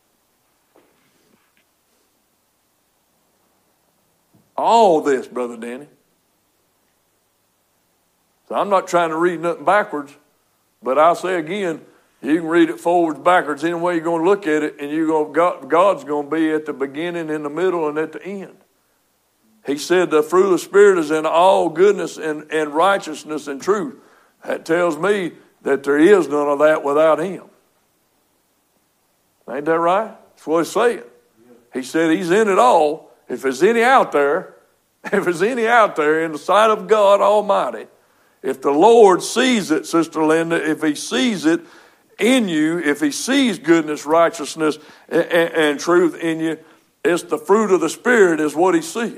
All this, Brother Danny. So I'm not trying to read nothing backwards, but I'll say again, you can read it forwards, backwards, any way you're going to look at it, and God's going to be at the beginning, in the middle, and at the end. He said the fruit of the Spirit is in all goodness and righteousness and truth. That tells me that there is none of that without Him. Ain't that right? That's what He's saying. He said He's in it all. If there's any out there in the sight of God Almighty, if the Lord sees it, Sister Linda, if He sees it in you, if He sees goodness, righteousness, and truth in you, it's the fruit of the Spirit is what He's seeing.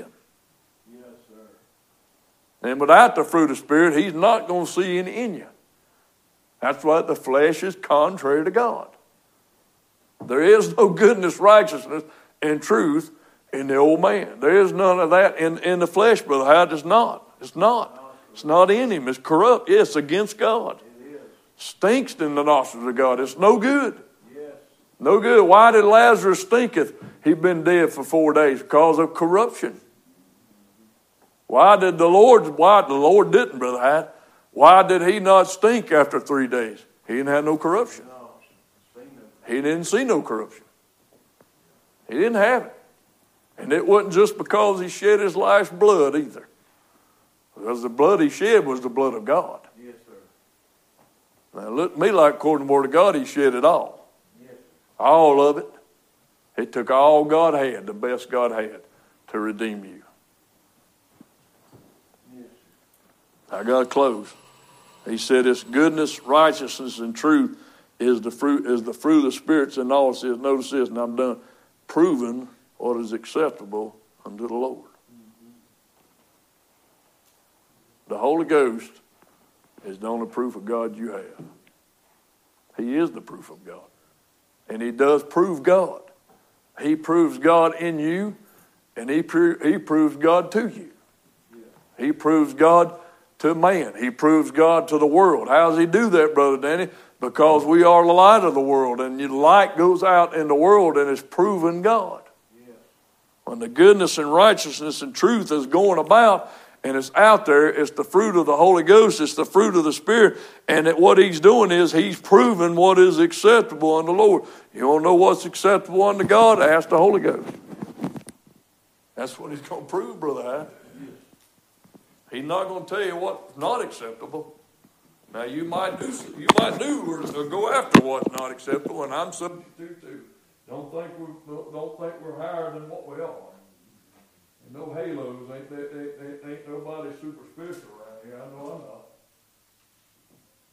And without the fruit of the Spirit, He's not going to see any in you. That's why the flesh is contrary to God. There is no goodness, righteousness, and truth in the old man. There is none of that in the flesh, Brother Howard. It's not. It's not. It's not in him. It's corrupt. Yes, against God. Stinks in the nostrils of God. It's no good. No good. Why did Lazarus stinketh? He'd been dead for 4 days because of corruption. Why the Lord didn't, Brother Hyde? Why did He not stink after 3 days? He didn't have no corruption. He didn't see no corruption. He didn't have it. And it wasn't just because He shed His life's blood either. Because the blood He shed was the blood of God. Yes, sir. Now, look to me like, according to the Word of God, He shed it all. Yes. All of it. He took all God had, the best God had, to redeem you. I got to close. He said, "It's goodness, righteousness, and truth is the fruit of the Spirit." And all it says, notice this, and I'm done. Proving what is acceptable unto the Lord. Mm-hmm. The Holy Ghost is the only proof of God you have. He is the proof of God, and He does prove God. He proves God in you, and He proves God to you. Yeah. He proves God to man. He proves God to the world. How does He do that, Brother Danny? Because we are the light of the world, and the light goes out in the world and is proving God. Yes. When the goodness and righteousness and truth is going about and it's out there, it's the fruit of the Holy Ghost, it's the fruit of the Spirit, and what He's doing is He's proving what is acceptable unto the Lord. You want to know what's acceptable unto God? Ask the Holy Ghost. That's what He's going to prove, Brother Hyde. He's not going to tell you what's not acceptable. Now you might do or go after what's not acceptable, and I'm subject to too. Don't think we're higher than what we are. And no halos, ain't nobody super spiritual around here. I know I'm not.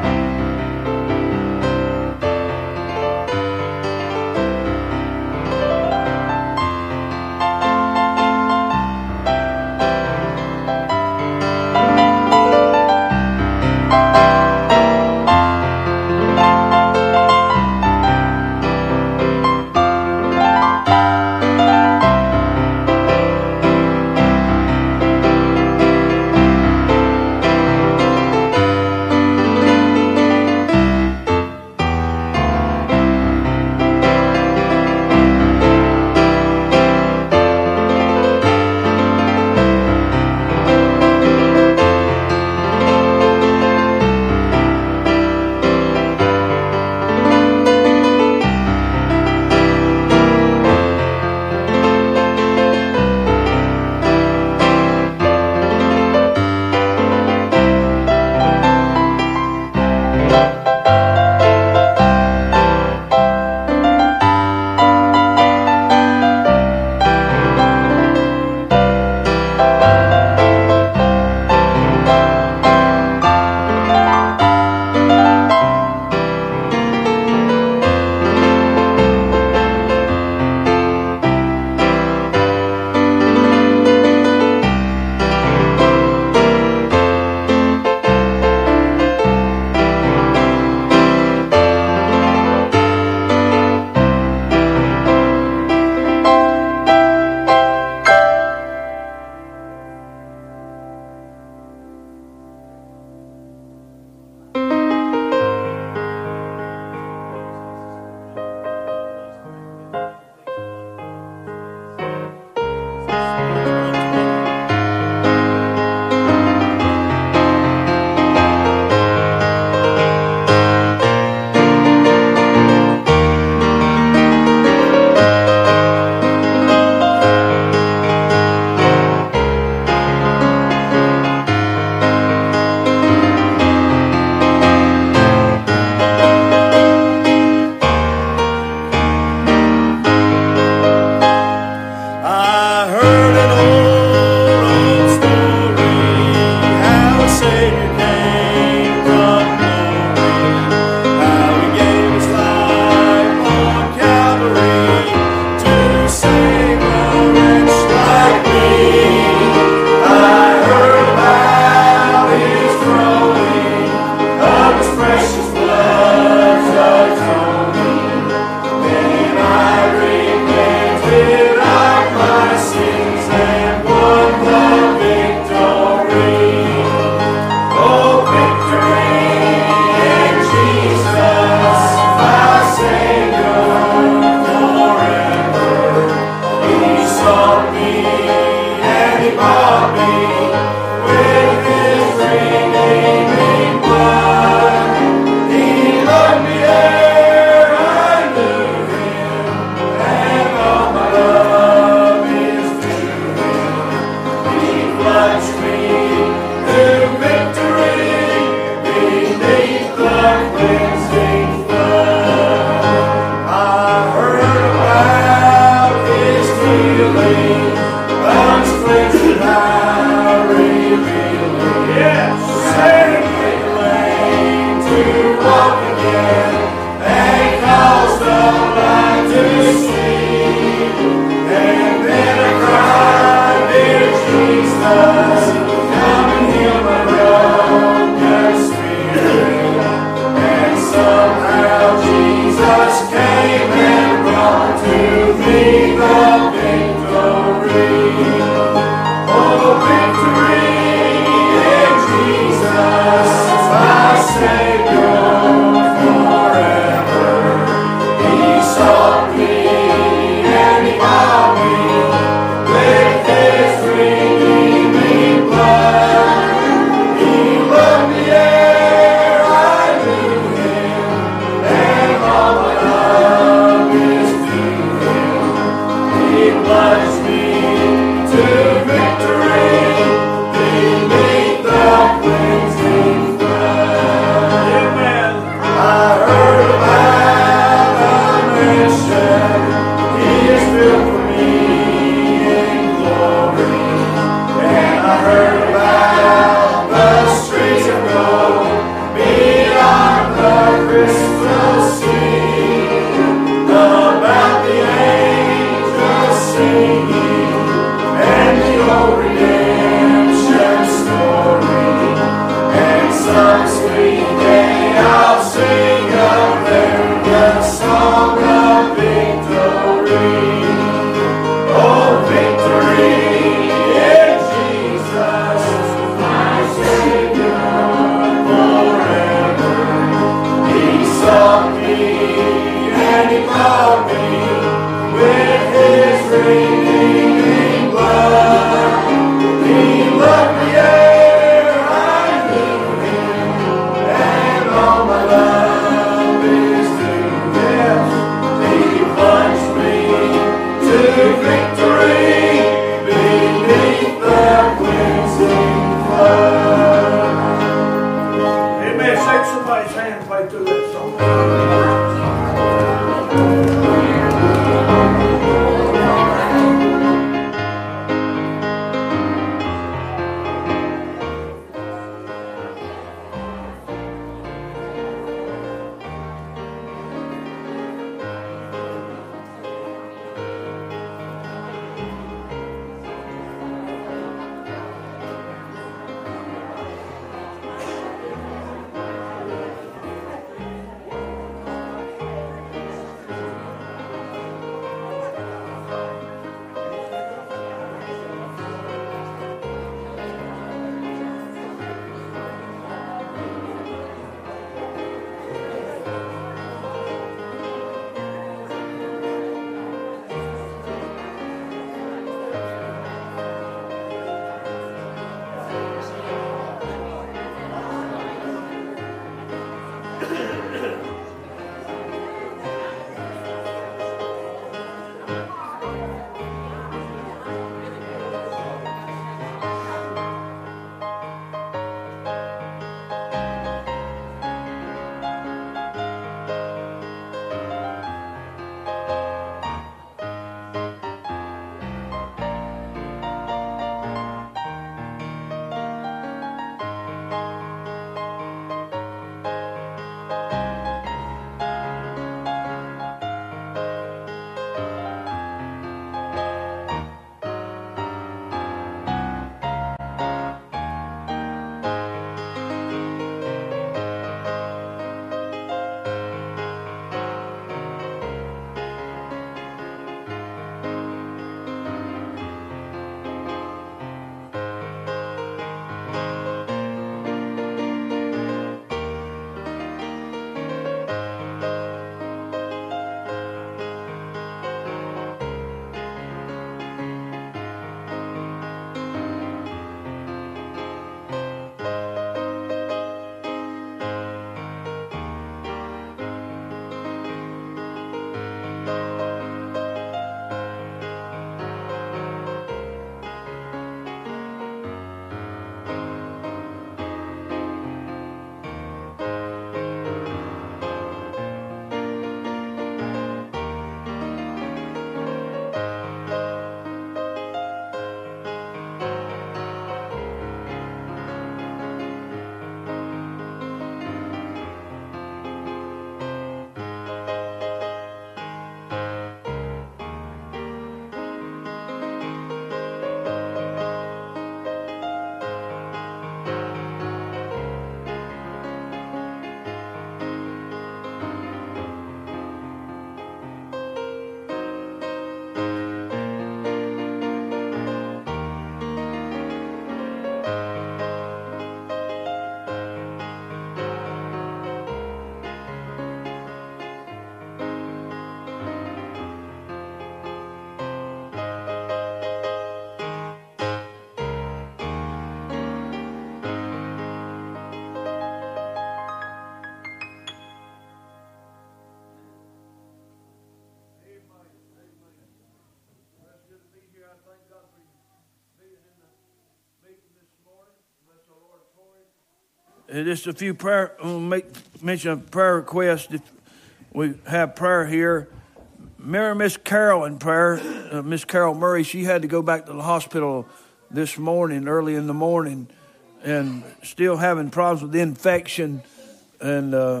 just a few prayer. I'm going to mention a prayer request. If we have prayer here. Remember Miss Carol in prayer, Miss Carol Murray. She had to go back to the hospital this morning, early in the morning, and still having problems with infection and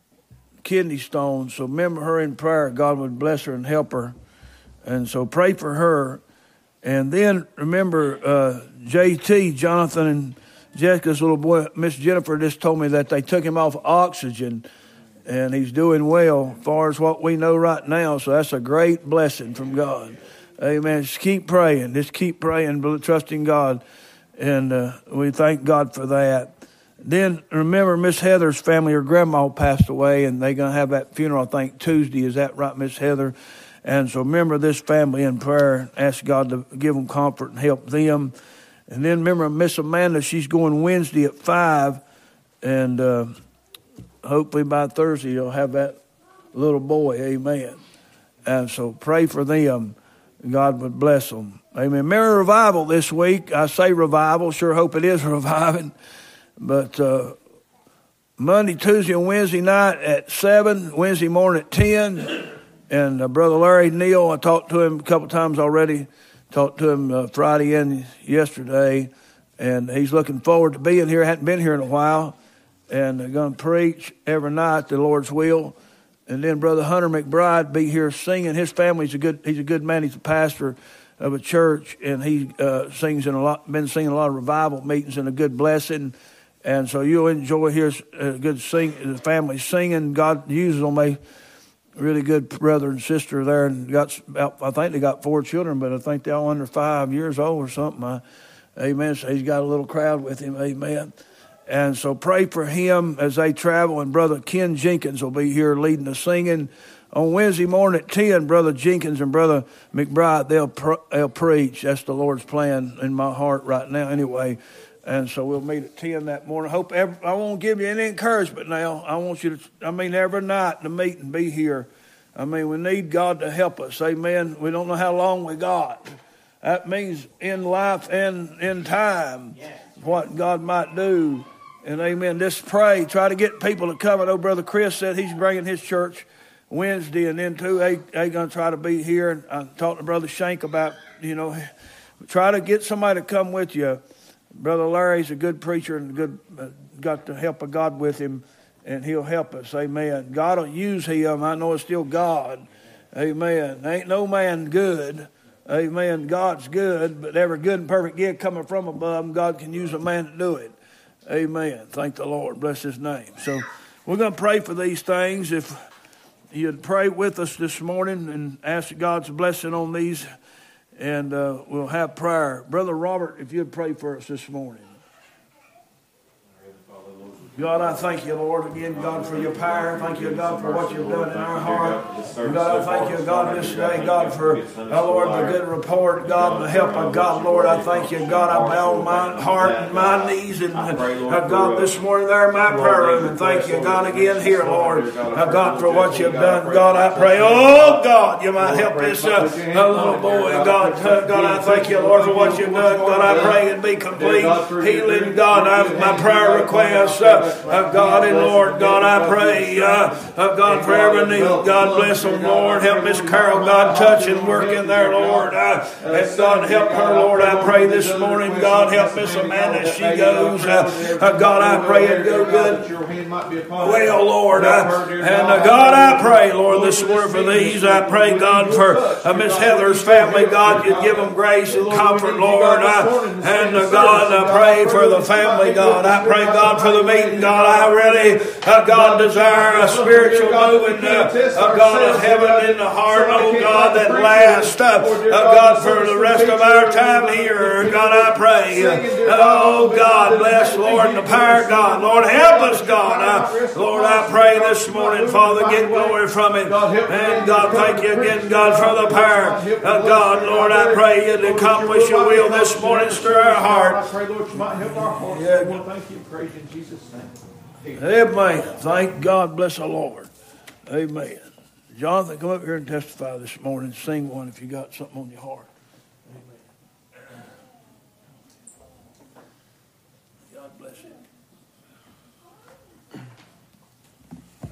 kidney stones. So remember her in prayer. God would bless her and help her. And so pray for her. And then remember JT, Jonathan and Jessica's little boy, Miss Jennifer just told me that they took him off oxygen, and he's doing well as far as what we know right now. So that's a great blessing from God. Amen. Just keep praying. Just keep praying, trusting God. And we thank God for that. Then remember Miss Heather's family, her grandma passed away, and they're going to have that funeral, I think, Tuesday. Is that right, Miss Heather? And so remember this family in prayer. Ask God to give them comfort and help them. And then remember Miss Amanda, she's going Wednesday at 5. And hopefully by Thursday you'll have that little boy. Amen. And so pray for them. God would bless them. Amen. Remember revival this week. I say revival. Sure hope it is reviving. But Monday, Tuesday, and Wednesday night at 7. Wednesday morning at 10. And Brother Larry Neal, I talked to him a couple times already. Talked to him Friday and yesterday. And he's looking forward to being here. Hadn't been here in a while. And they're going to preach every night, the Lord's will. And then Brother Hunter McBride be here singing. His family's he's a good man. He's a pastor of a church, and he been singing a lot of revival meetings and a good blessing. And so you'll enjoy his good the family singing. God uses them. They really good brother and sister there, and I think they got 4 children, but I think they're all under 5 years old or something. Amen. So he's got a little crowd with him. Amen. And so pray for him as they travel. And Brother Ken Jenkins will be here leading the singing. On Wednesday morning at 10, Brother Jenkins and Brother McBride, they'll preach. That's the Lord's plan in my heart right now anyway. And so we'll meet at 10 that morning. I won't give you any encouragement now. I want you to, every night to meet and be here. We need God to help us. Amen. We don't know how long we got. That means in life and in time, what God might do. And amen, just pray. Try to get people to come. I know Brother Chris said he's bringing his church Wednesday, and then too, they going to try to be here. And I talked to Brother Shank about, try to get somebody to come with you. Brother Larry's a good preacher and got the help of God with him, and he'll help us. Amen. God will use him. I know it's still God. Amen. Ain't no man good. Amen. God's good, but every good and perfect gift coming from above, God can use a man to do it. Amen. Thank the Lord. Bless his name. So we're going to pray for these things. If you'd pray with us this morning and ask God's blessing on these, and we'll have prayer. Brother Robert, if you'd pray for us this morning. God, I thank you, Lord, again, God, for your power. Thank you, God, for what you've done in our heart. God, I thank you, God, this day, God, for, Lord, the good report, God, the help of God, Lord. I thank you, God, I bow my heart and my knees, and God, this morning there in my prayer room, and thank you, God, again here, Lord, God, for what you've done. God, I pray, oh, God, you might help this little boy. God, I thank you, Lord, for what you've done. God, I pray it be complete healing. God, my prayer request, God and Lord, God, I pray, God, for every need. God bless them, Lord. Help Miss Carol, God, touch and work in there, Lord. And God, help her, Lord. I pray this morning, God, help Miss Amanda as she goes. God, I pray it go good. Well, Lord, and God, I pray, Lord, this morning for these. I pray, God, for Miss Heather's family. God, you give them grace and comfort, Lord. And God, I pray for the family, God. I pray, God, for the meeting. God, I really, God, desire a spiritual moving, God of heaven in the heart, oh God, that lasts, God, for the rest of our time here. God, I pray, oh God, bless, Lord, the power of God. Lord, help us, God. Lord, I pray this morning, Father, get glory from it. And God, thank you again, God, for the power of God. Lord, I pray you to accomplish your will this morning, stir our heart. I pray, Lord, you might help our hearts. Yeah. Thank you, praise in Jesus' name. Amen. Thank God. Bless the Lord. Amen. Jonathan, come up here and testify this morning. Sing one if you got something on your heart. Amen. God bless you.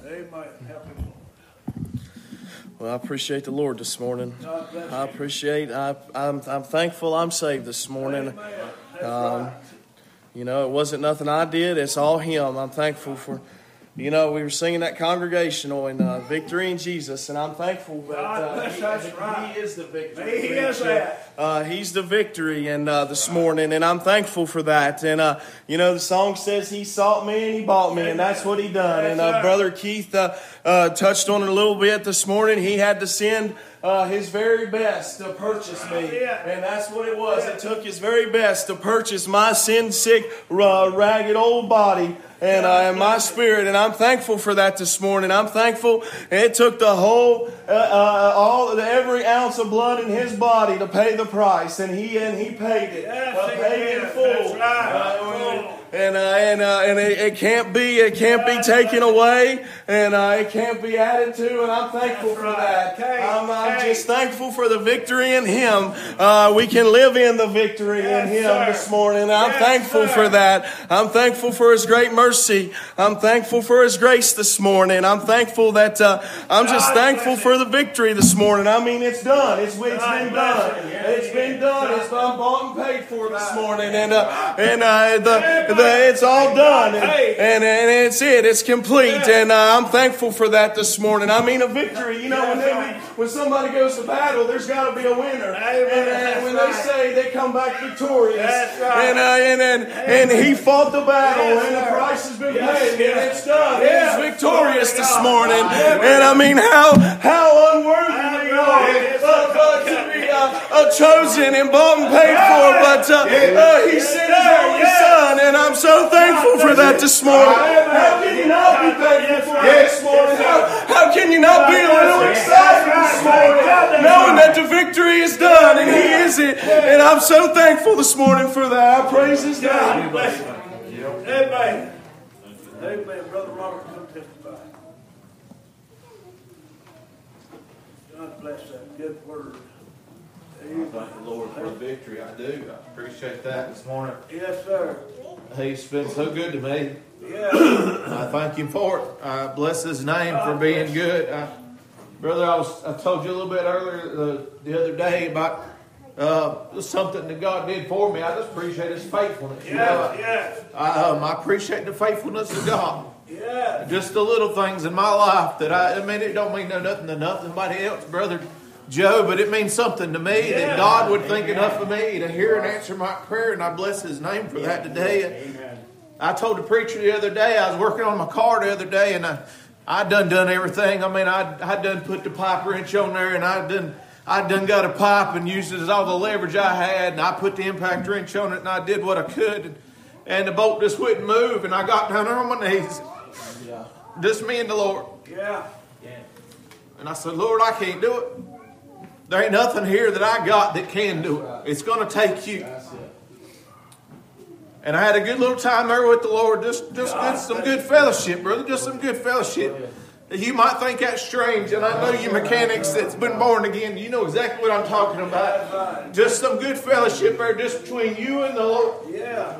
Amen. Help him. Well, I appreciate the Lord this morning. God bless you. I appreciate. I'm thankful I'm saved this morning. Amen. That's right. You know, it wasn't nothing I did. It's all Him. I'm thankful for. You know, we were singing that congregational in Victory in Jesus, and I'm thankful that He is the victory. He is that. He's the victory, and this morning, and I'm thankful for that. And you know, the song says He sought me and He bought me, and that's what He done. And Brother Keith touched on it a little bit this morning. He had to send His very best to purchase me, and that's what it was. It took His very best to purchase my sin-sick, ragged old body. And my spirit, and I'm thankful for that this morning. I'm thankful it took the whole, every ounce of blood in His body to pay the price, and He paid it, paid it in full. That's right. And it can't be taken away, and it can't be added to, and I'm thankful for that. I'm just thankful for the victory in Him. We can live in the victory in Him this morning. I'm thankful for that. I'm thankful for His great mercy. I'm thankful for His grace this morning. I'm thankful that I'm just thankful for the victory this morning. I mean, it's done. It's been done. It's been done. It's been bought and paid for this morning, and it's all done, and it's it's complete, and I'm thankful for that this morning. I mean, a victory. You know, when somebody goes to battle, there's got to be a winner, and when they say they come back victorious, and He fought the battle, and the price has been paid, and it's done. He's victorious this morning, and I mean, how unworthy we are to be chosen and bought and paid for, but He sent His only Son, and I'm so thankful for that this morning. How can you not be thankful for that this morning? How can you not be a little excited this morning, knowing that the victory is done and He is it? And I'm so thankful this morning for that. I praise His name. Amen. Amen. Brother Robert, come testify. God bless that good word. I thank the Lord for the victory. I do. I appreciate that this morning. Yes, sir. He's been so good to me. Yeah. I thank Him for it. I bless His name for being good. Brother, I told you a little bit earlier the other day about something that God did for me. I just appreciate His faithfulness. I appreciate the faithfulness of God. Yeah. Just the little things in my life that I mean, it don't mean nothing to nobody else, Brother Joe, but it means something to me that God would think enough of me to hear and answer my prayer, and I bless His name for that today. Amen. I told the preacher the other day, I was working on my car the other day, and I done everything. I mean, I done put the pipe wrench on there, and I done got a pipe and used it as all the leverage I had, and I put the impact wrench on it, and I did what I could, and the bolt just wouldn't move, and I got down there on my knees. Just me and the Lord. Yeah. And I said, Lord, I can't do it. There ain't nothing here that I got that can do it. It's going to take You. And I had a good little time there with the Lord. Just some good fellowship, brother. Just some good fellowship. You might think that's strange, and I know you mechanics that's been born again. You know exactly what I'm talking about. Just some good fellowship there, just between you and the Lord. Yeah.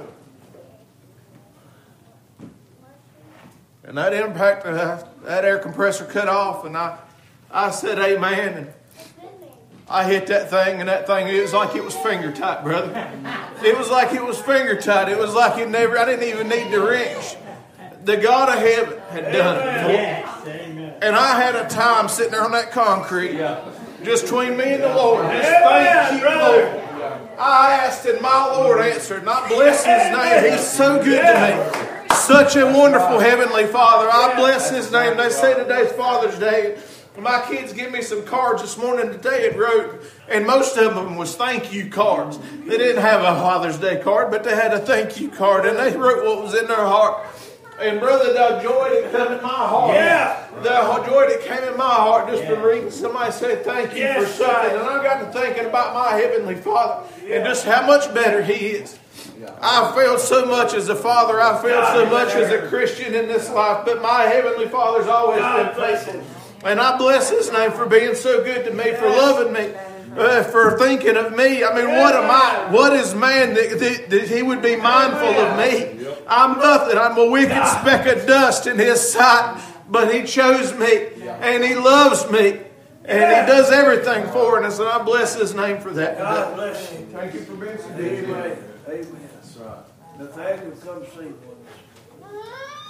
And that impact, that air compressor cut off, and I said, amen. And I hit that thing, and that thing, it was like it was finger tight, brother. It was like it was finger tight. It was like I didn't even need the wrench. The God of heaven had done it for me. And I had a time sitting there on that concrete, just between me and the Lord. Just thank You, Lord. I asked, and my Lord answered, and I bless His name. He's so good to me. Such a wonderful Heavenly Father. I bless His name. They say today's Father's Day. My kids give me some cards this morning today and wrote, and most of them was thank you cards. They didn't have a Father's Day card, but they had a thank you card, and they wrote what was in their heart. And brother, the joy that came in my heart, the joy that came in my heart just from reading somebody say thank you for something, and I got to thinking about my Heavenly Father and just how much better He is. I failed so much as a father. I failed so much as a Christian in this life, but my Heavenly Father's always been faithful. And I bless His name for being so good to me, for loving me, for thinking of me. I mean, what am I? What is man that He would be mindful of me? I'm nothing. I'm a wicked speck of dust in His sight. but He chose me, and He loves me, and He does everything for us, and I bless His name for that. God bless you. Thank you for being so Amen. good. Amen. That's right. Nathaniel, come sing for us.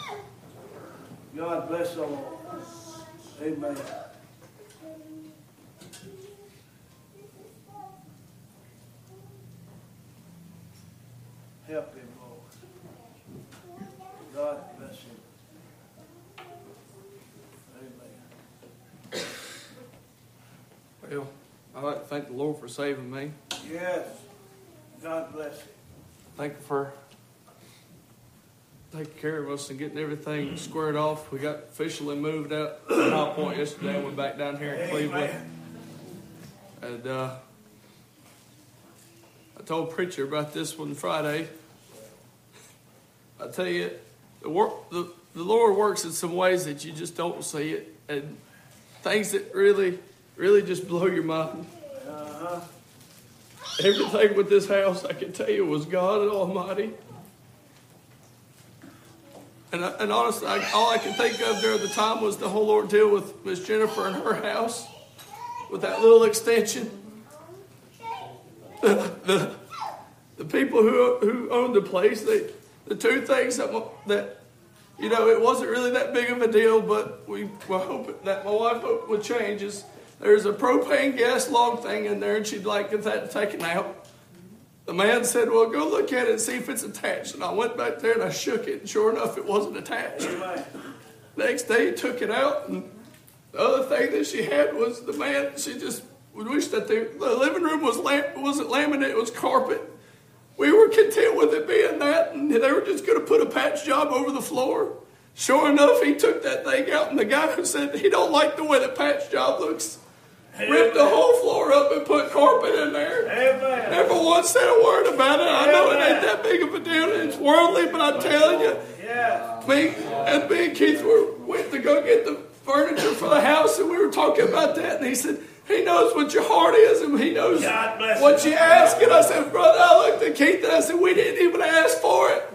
God bless all. Amen. Help him, Lord. God bless him. Amen. Well, I'd like to thank the Lord for saving me. Yes. God bless him. Thank you for taking care of us and getting everything squared off. We got officially moved out to High Point yesterday. We're back down here in Cleveland. And I told Preacher about this one Friday. I tell you, the Lord works in some ways that you just don't see it. And things that really just blow your mind. Uh-huh. Everything with this house, I can tell you, was God Almighty. And honestly, all I can think of during the time was the whole ordeal with Miss Jennifer and her house, with that little extension. The people who owned the place, the two things that you know, it wasn't really that big of a deal, but we were hoping that my wife would change is there's a propane gas log thing in there, and she'd like get that taken out. The man said, well, go look at it and see if it's attached. And I went back there and I shook it, and sure enough, it wasn't attached. Next day, he took it out, and the other thing that she had was the man, she just wished that the living room wasn't laminate, it was carpet. We were content with it being that, and they were just going to put a patch job over the floor. Sure enough, he took that thing out, and the guy who said he don't like the way the patch job looks, ripped the whole floor up and put carpet in there. Amen. Never once said a word about it. I know it ain't that big of a deal. It's worldly, but I'm telling you, me and Keith went to go get the furniture for the house, and we were talking about that, and he said, he knows what your heart is, and he knows what you ask. And I said, brother, I looked at Keith, and I said, we didn't even ask for it.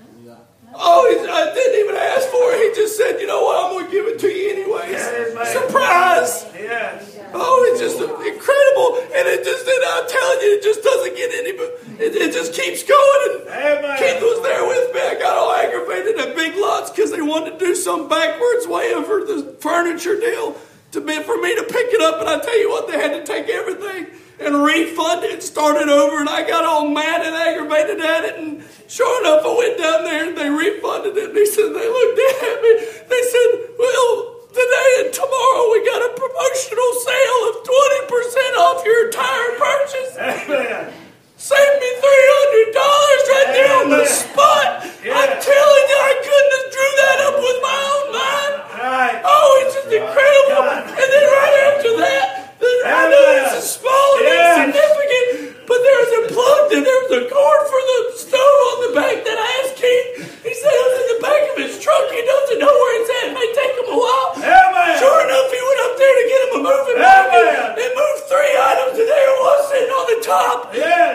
Oh, I didn't even ask for it. He just said, you know what, I'm going to give it to you anyways. Surprise. Yes. Oh, it's just incredible. And it just, and I'm telling you, it just doesn't get any, it just keeps going. And Keith was there with me. I got all aggravated at Big Lots because they wanted to do some backwards way over the furniture deal for me to pick it up. And I tell you what, they had to take everything and refund it and start it over. And I got all mad and aggravated at it. And sure enough, I went down there and they refunded it. And they looked at me. They said, well, today and tomorrow we got a promotional sale of 20% off your entire purchase. Amen. Saved me $300 right there on the spot. Yeah. I'm telling you, I couldn't have drew that up with my own mind. Right. Oh, it's just incredible. And then right after that, I know this is small and insignificant, but there was a plug and there was a cord for the stove on the back that I asked Keith. He said it was in the back of his truck. He doesn't know where it's at. It may take him a while. Amen. Sure enough, he went up there to get him a moving packet and moved 3 items, and there it was sitting on the top. Yes.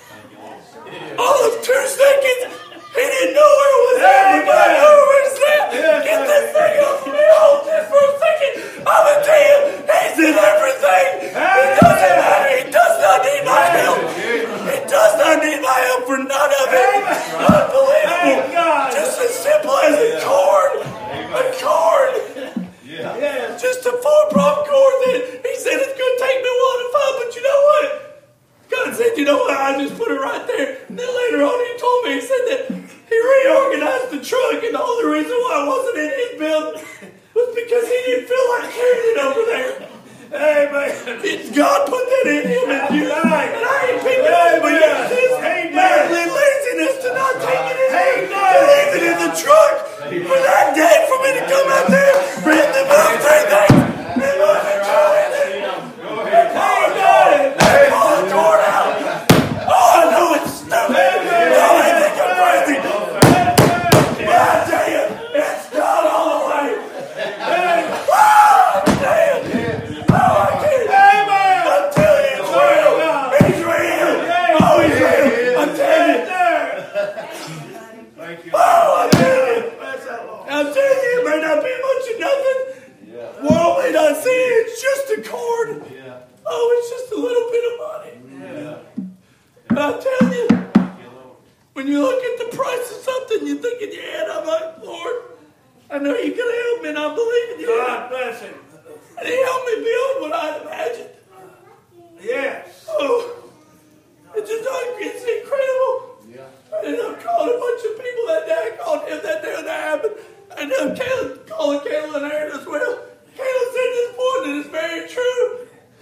All of 2 seconds, he didn't know where it was at. He got over where it's at. Get this thing off me. Hold this for a second. I'm going to tell you, he's in everything. It doesn't matter. He does not need my help. He does not need my help for none of it. Unbelievable. Just as simple as a cord. A cord. Just a 4-prong cord that he said it's going to take me a while to find, but you know what? God said, you know what, I just put it right there. And then later on he told me, he said that he reorganized the truck, and the only reason why it wasn't in his building was because he didn't feel like carrying it over there. Amen. God put that in him and you. And I ain't picking up, but it's his manly laziness to not take it in. To leave it in the truck for that day for me to come out there, bring the move 3 things, and move the truck. I'm telling you, it may not be much in it's nothing. World may not see it. It's just a cord. Oh, it's just a little bit of money. But I'm telling you, when you look at the price of something, you think in your head, I'm like, Lord, I know you're going to help me, and I believe in you. God bless him. And he helped me build what I imagined. Yes. Oh, it's incredible. I ended up calling a bunch of people that day. I called him that day when that happened. I ended up calling Kayla and Aaron as well. Kayla said this point, and it's very true.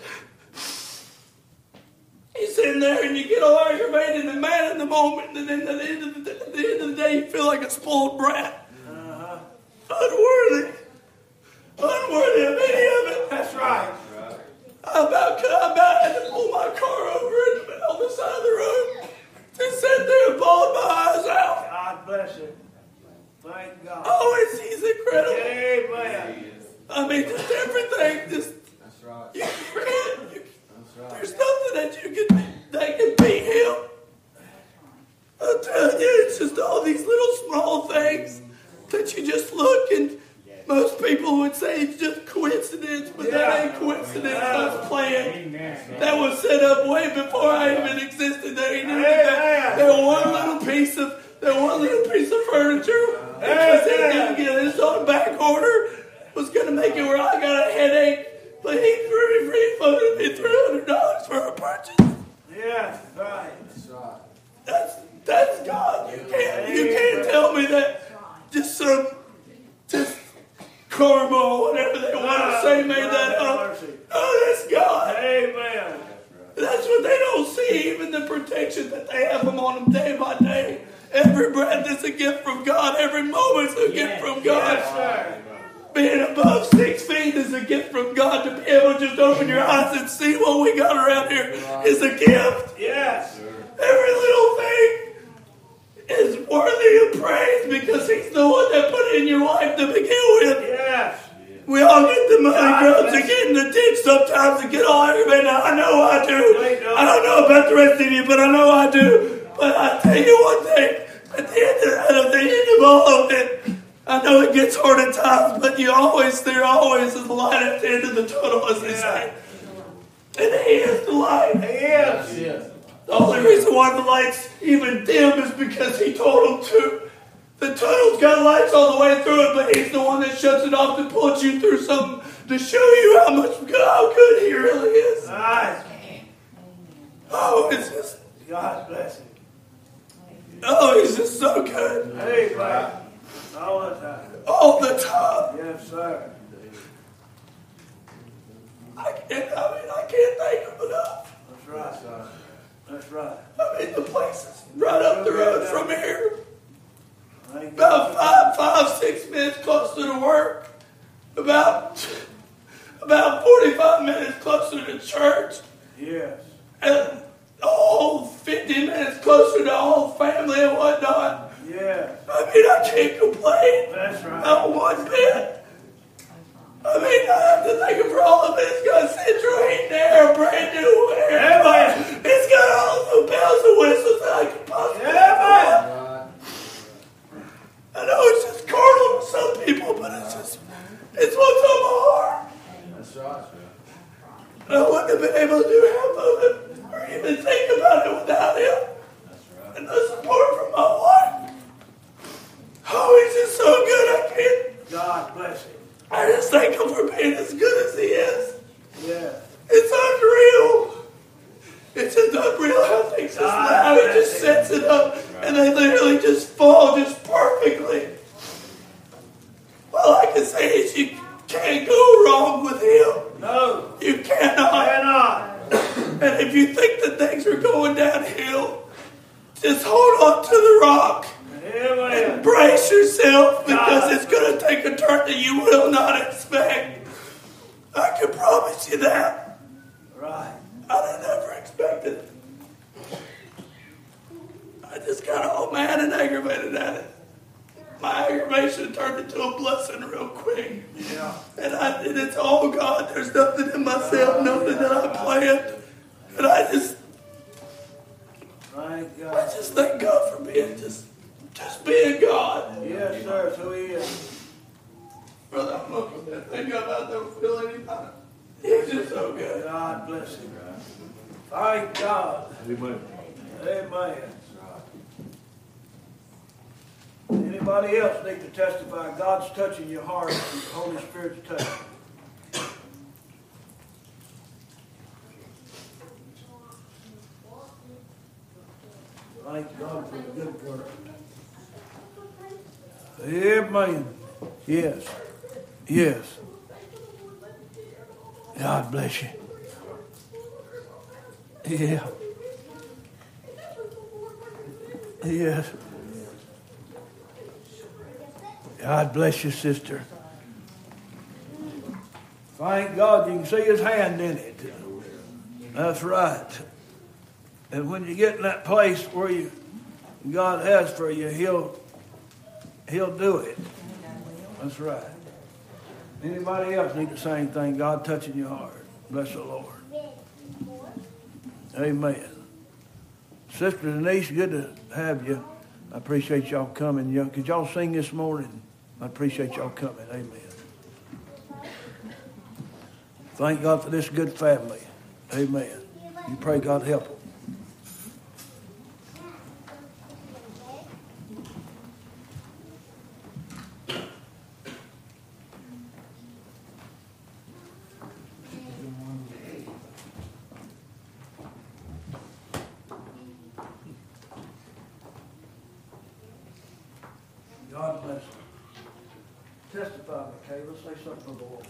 You're sitting there and you get all aggravated and mad in the moment, and then at the end of the day, you feel like a spoiled brat. Unworthy of any of it. That's right. I about had to pull my car over on the side of the road and sit there and bawled my eyes out. God bless him. Thank God. Oh, he's incredible. Amen. I mean, just everything. That's right. There's nothing that can beat him. I'm telling you, it's just all these little small things that you just look, and most people would say it's just coincidence, but that ain't coincidence. That's planned. That was set up way before I even existed. There, he knew that one little piece of furniture, because he didn't get this on back order, was going to make it where I got a headache. But he refunded me $300 for a purchase. Yes, right. That's right. That's God. You can't tell me that just karma or whatever they want to say made that up. Oh, that's God. Amen. That's what they don't see, even the protection that they have them on them day by day. Every breath is a gift from God. Every moment is a gift from God. Yes, sir. Being above 6 feet is a gift from God. To be able to just open your eyes and see what we got around here is a gift. Yes. Every little thing is worthy of praise because he's the one that put it in your life to begin with. Yes. We all get the money grubs and get in the ditch sometimes and get all aggravated. Now, I know I do. I don't know about the rest of you, but I know I do. But I tell you one thing, at the end of all of it, I know it gets hard at times, but there always is a light at the end of the tunnel, as they say. And he is the light. He is. The only reason why the lights even dim is because he told them to. The tunnel's got lights all the way through it, but he's the one that shuts it off to put you through something to show you how good he really is. Right. Oh, it's just, God bless him. oh, he's just so good. Amen. All the time. All the time. Yes, sir. I can't thank him enough. That's right. That's right. I mean, the place is right up the road from here. Thank God. About 5-6 minutes closer to work. About 45 minutes closer to church. Yes. And 50 minutes closer to all family and whatnot. Yes. I mean, I can't complain. That's right. Not one bit. I mean, I have to thank him for all of it. It's got central heat and air, brand new air. Amen. It's got all the bells and whistles that I can possibly Amen. I know it's just carnal to some people, but it's what's on my heart. That's right. And I wouldn't have been able to do half of it or even think about it without him. And the support from my wife. Oh, he's just so good. I can't. God bless him. I just thank him for being as good as he is. Yeah. It's unreal. It's just unreal how things just how he just sets it up and they literally just fall just perfectly. All I can say is you can't go wrong with him. No. You cannot. Cannot. And if you think that things are going downhill, just hold on to the rock. Amen. Brace yourself because it's going to take a turn that you will not expect. I can promise you that. Right. I never expected it. I just got all mad and aggravated at it. My aggravation turned into a blessing real quick. Yeah. And it's all God. There's nothing in myself, nothing that I planned. And I just thank God for being just being God. Yes, sir. So he is. Brother, I'm going to God bless him. Thank God. Amen. Amen. Anybody else need to testify? God's touching your heart and the Holy Spirit's touching. Thank God for the good work. Amen. Yes. Yes. God bless you. Yeah. Yes. God bless you, sister. Thank God you can see his hand in it. That's right. And when you get in that place where God has for you, he'll do it. That's right. Anybody else need the same thing? God touching your heart. Bless the Lord. Amen. Sister Denise, good to have you. I appreciate y'all coming. Could y'all sing this morning? I appreciate y'all coming. Amen. Thank God for this good family. Amen. You pray God help them. God bless you. Testify, Michaela. Say something to the Lord.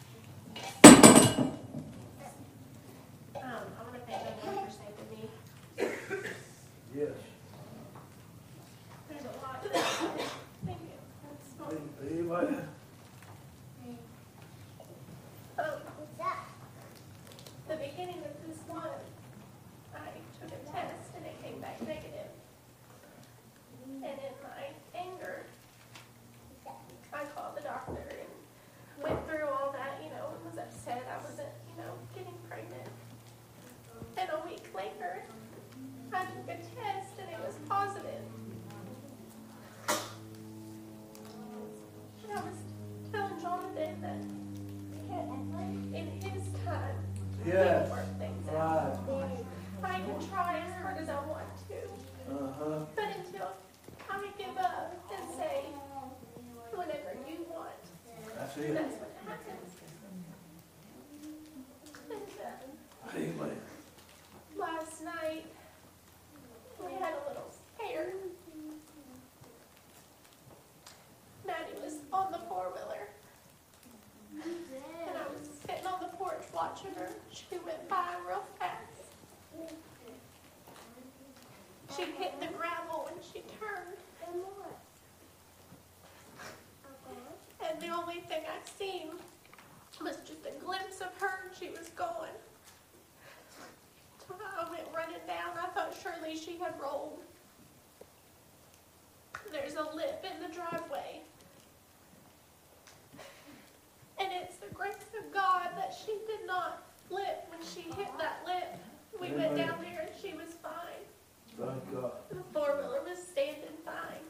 I want to thank the Lord for saving me. Yes. There's a lot. Thank you. Amen. The beginning of this month, I took a test and it came back negative. And in my anger, I called the doctor and went through all that, and was upset I wasn't, getting pregnant. And a week later, I took a test and it was positive. And I was telling Jonathan that in his time, he Yes. can work things Right. out. I can try as hard as I want to. Uh-huh. But until I give up and say, whatever you want, That's it. that's what happens. And Amen. last night, we had a little scare. Maddie was on the four-wheeler. And I was sitting on the porch watching her. She went by real fast. She hit the gravel when she turned. And the only thing I seen was just a glimpse of her and she was gone. So I went running down. I thought surely she had rolled. There's a lip in the driveway. And it's the grace of God that she did not flip when she hit that lip. We went down there and she was fine. Thank God. The four-wheeler was standing fine.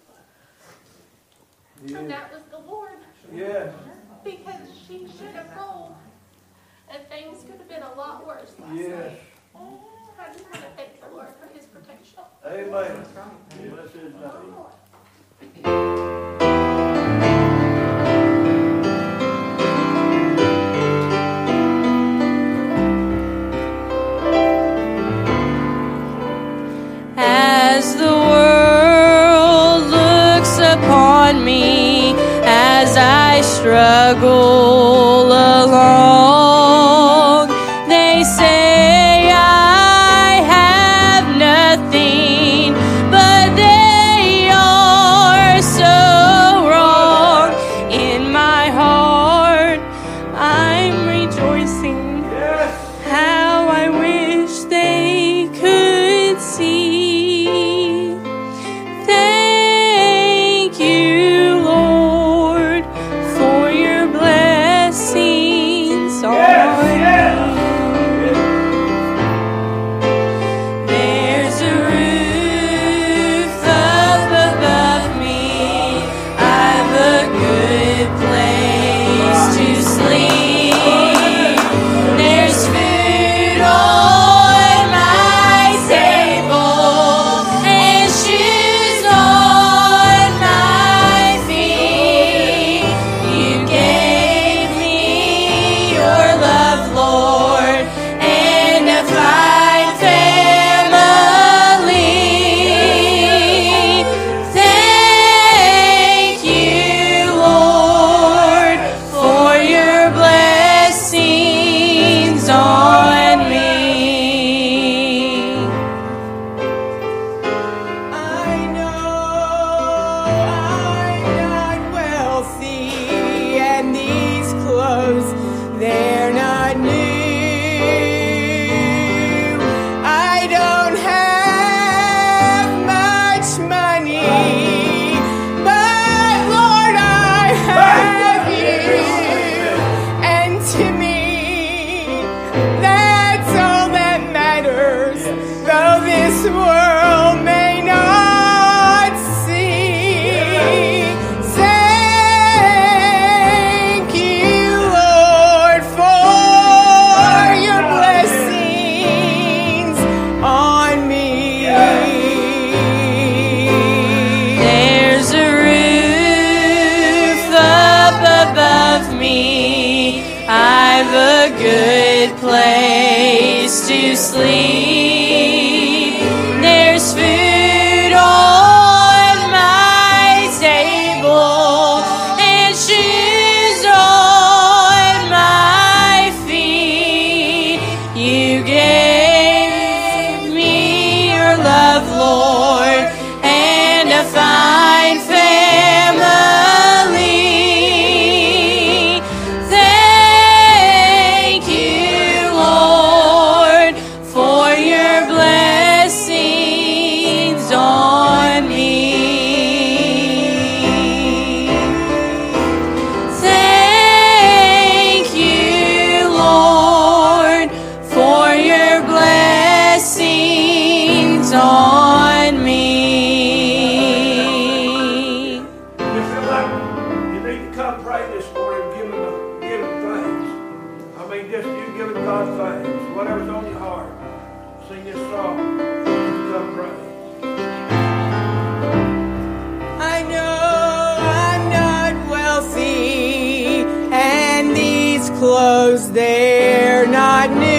And that was the Lord. Yes. Because she should have rolled. And things could have been a lot worse last Yes. night. I just want to thank the Lord for his protection. Amen. Bless his name. As the world looks upon me, as I struggle along, they say I have nothing, but they are so wrong. In my heart, I'm rejoicing. How I wish they could see. Thank you, Lord, for your blessings. to sleep. There's food on my table and shoes on my feet. You gave me your love, Lord, and a fine family. Thank you, Lord, for your blessings on me. Thank you, Lord, for your blessings on me. You feel like you need to come pray this morning and give him thanks. I mean, just you giving God thanks. Whatever's on your heart. Sing this song. Come pray. I know I'm not wealthy, and these clothes, they're not new.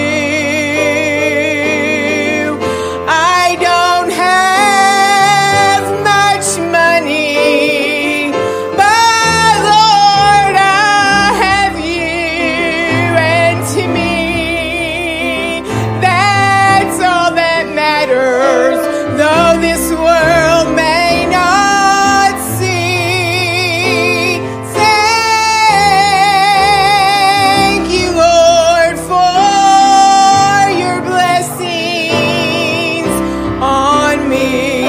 I don't have much money, but Lord, I have you, and to me, that's all that matters, though this world may not see. Thank you, Lord, for your blessings on me.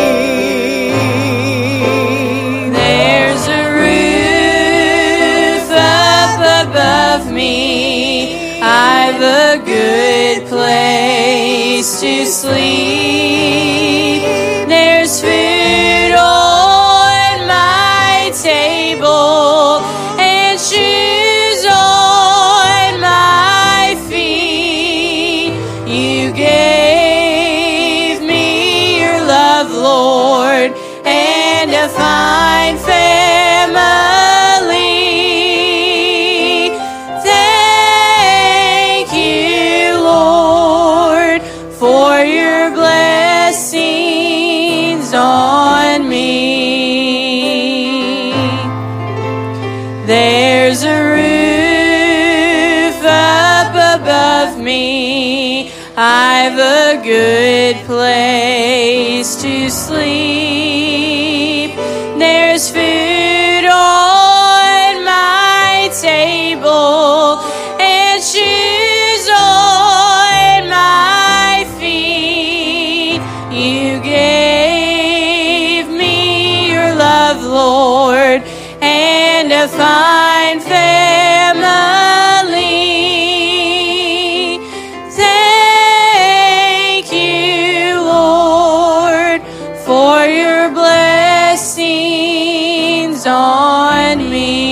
There's a roof up above me. I've a good place to sleep. There's food on my table and shoes on my feet. You gave me your love, Lord, and a fine family. Thank you, Lord, for your blessings on me. There's a roof up above me. I've a good place to sleep. There's food on my table and shoes on my feet. You gave me your love, Lord, and a fine family. Thank you, Lord, for your blessings on me.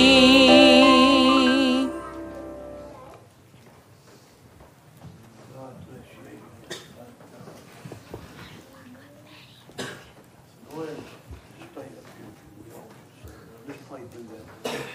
God bless you. Go ahead and stay up here. Just play through that.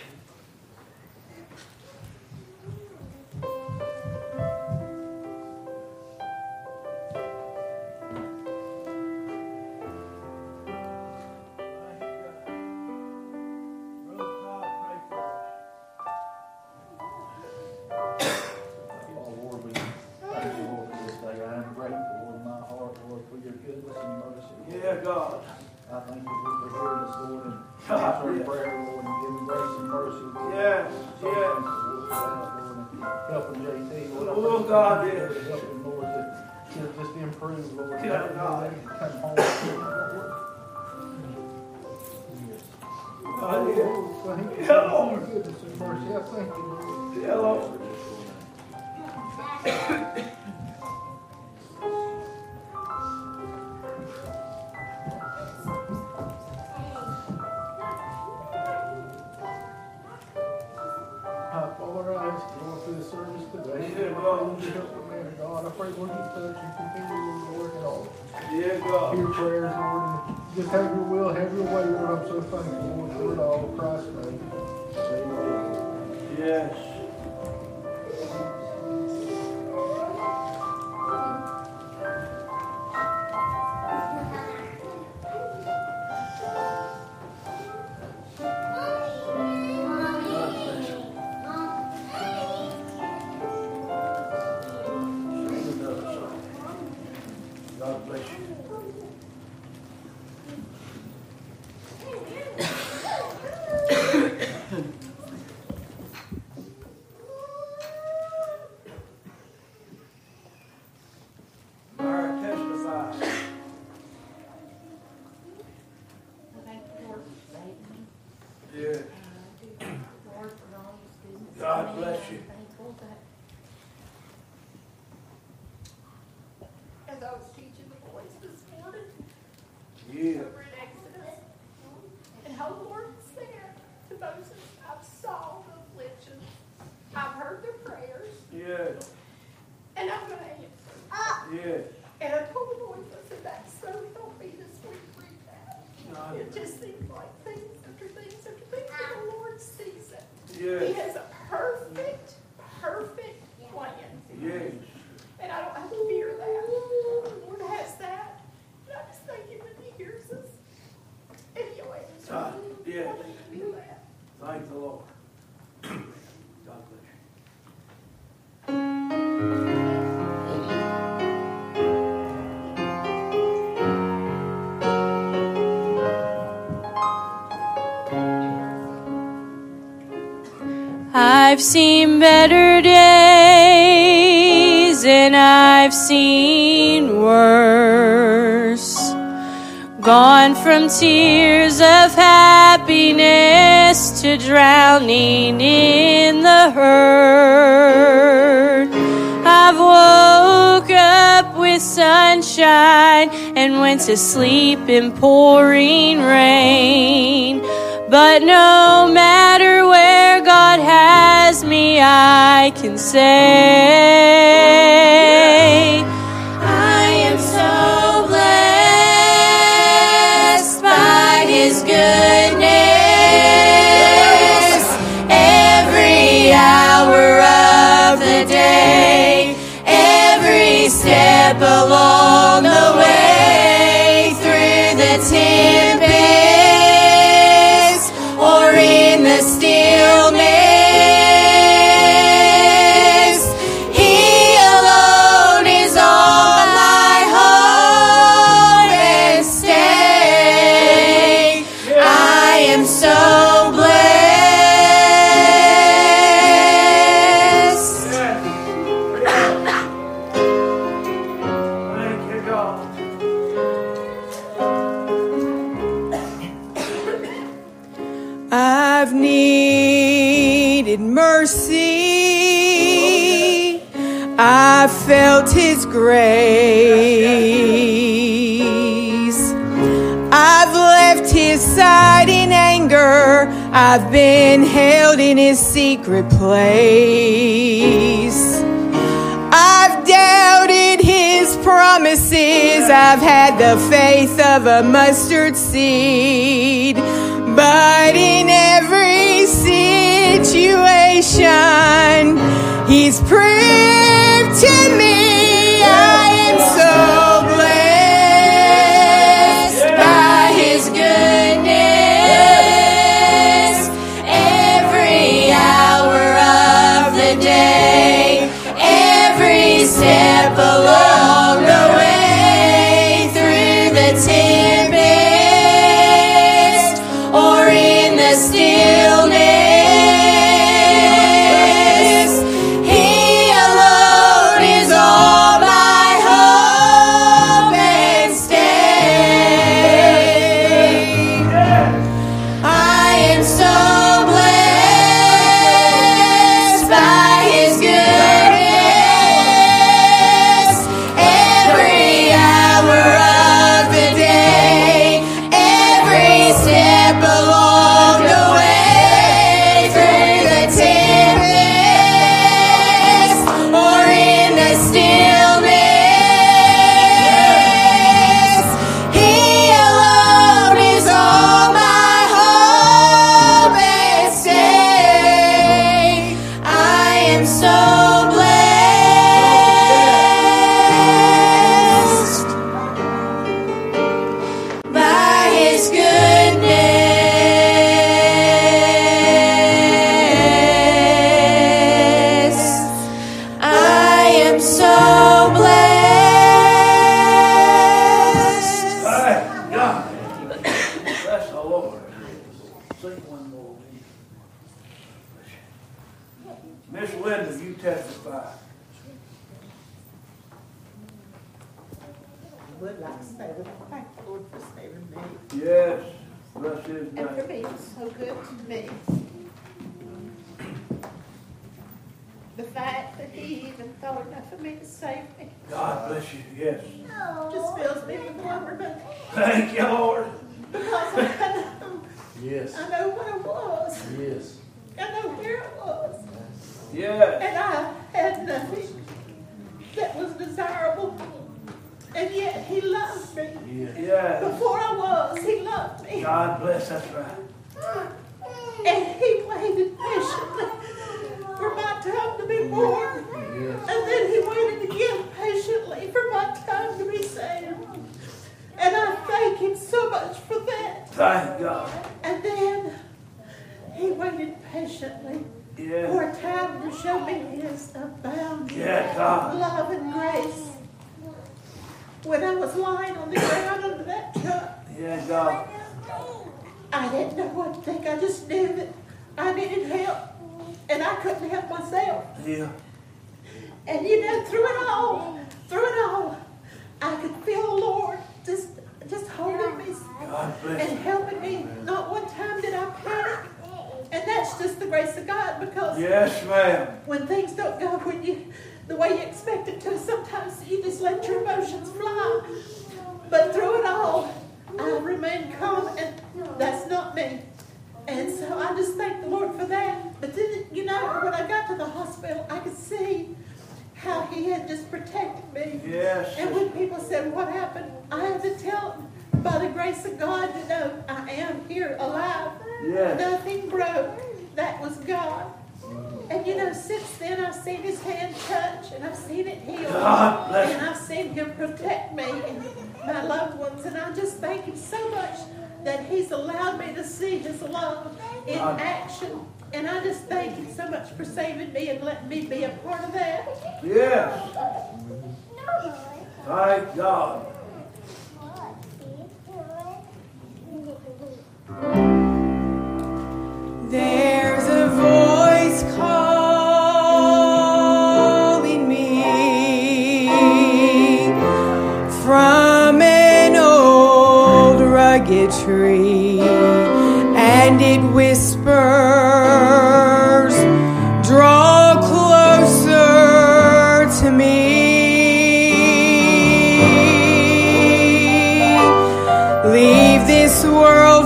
Oh, Lord, we thank you, Lord, for this day. I am grateful, Lord, in my heart, Lord, for your goodness and mercy. Yeah, God. I thank you, Lord, for hearing us, Lord, and God, answering yes. prayer, Lord, and giving grace and mercy. Lord. Yes, So yes. thankful, Lord, for that, Lord, and helping JT, Lord. I Oh, pray God, for yes. helping, Lord, to just improve, Lord. and Yeah, help him, God. Lord, to come home, Lord. Yes. God, yes. Thank you Yeah, for Lord. your goodness and mercy. I thank you, Lord. Yeah, Lord. Father, I ask you, Lord, for this service today. Yeah, God. Lord, you help the man of God. I pray, Lord, you touch and continue to work it all. Yeah, God. Hear prayers, Lord, and just have your will, have your way, Lord. I'm so thankful, Lord, for it all. In Christ's name. Amen. Yes. God bless you. As I was teaching the boys this morning Yeah. over in Exodus, and how the Lord said to Moses, I've saw the affliction, I've heard their prayers, Yes. and I'm going to answer. Yes. And I told the boys, I said, that's so help me this week, read that. God. It just seems like things after things after things, and the Lord sees it. He Yes. has a perfect plan. Yes. And I don't have to fear that. The Lord has that. And I just thank Him that He hears us. And He'll answer. God, yes. I don't have to fear that. Thank the Lord. God bless you. I've seen better days and I've seen worse. Gone from tears of happiness to drowning in the hurt. I've woke up with sunshine and went to sleep in pouring rain. But no matter where God has me, I can say, I am so blessed by His goodness. Every hour of the day, every step along the way, through the tempest or in the stillness, He alone is all my hope and stay. I am so blessed. Thank you, God. I've needed mercy. I've felt His grace. I've left His side in anger. I've been held in His secret place. I've doubted His promises. I've had the faith of a mustard seed. But in every situation, He's proved to me I am so blessed by His goodness. Every hour of the day, every step along the way, through the tempest or in the stillness, He alone is all my hope and stay. I am so blessed by His goodness. Every hour of the day, every step along the way, through the tempest or in the stillness, He alone is all my hope and stay. I am so blessed by His goodness. I am so blessed. Thank God. Bless the Lord. Sing one more. Miss Linda, you testify. I would like to say that I thank the Lord for saving me Yes. Bless His and for name. being so good to me. fact that he even thought enough of me to save me. God bless you. Yes. Just fills me with wonderment. Thank you, Lord. Because I know, Yes. I know what I was. Yes. I know where I was. Yes. And I had nothing that was desirable. And yet he loved me. Yes. Before I was, he loved me. God bless. That's right. And he waited patiently for my time to be born. And then he waited again patiently for my time to be saved. And I thank him so much for that. Thank God. And then he waited patiently for Yeah. a time to show me his abounding Yeah, God. love and grace. When I was lying on the ground under that truck, Yeah, God. I didn't know what to think. I just knew that I needed help, and I couldn't help myself. Yeah. And you know, through it all, I could feel the Lord just holding me God bless and you. helping me. Not one time did I panic, and that's just the grace of God. Because Yes, ma'am. when things don't go the way you expect it to, sometimes you just let your emotions fly. But through it all, I remained calm, and that's not me. And so I just thank the Lord for that. But then, you know, when I got to the hospital, I could see how he had just protected me. Yes. And when people said, what happened? I had to tell them, by the grace of God, you know, I am here alive. Yes. Nothing broke. That was God. And you know, since then I've seen his hand touch, and I've seen it heal. God bless And I've seen him protect me and my loved ones. And I just thank him so much that he's allowed me to see his love in action. And I just thank him so much for saving me and letting me be a part of that. Yes. Thank God. There's a voice calling me from an old rugged tree, and it whispers, draw closer to me. Leave this world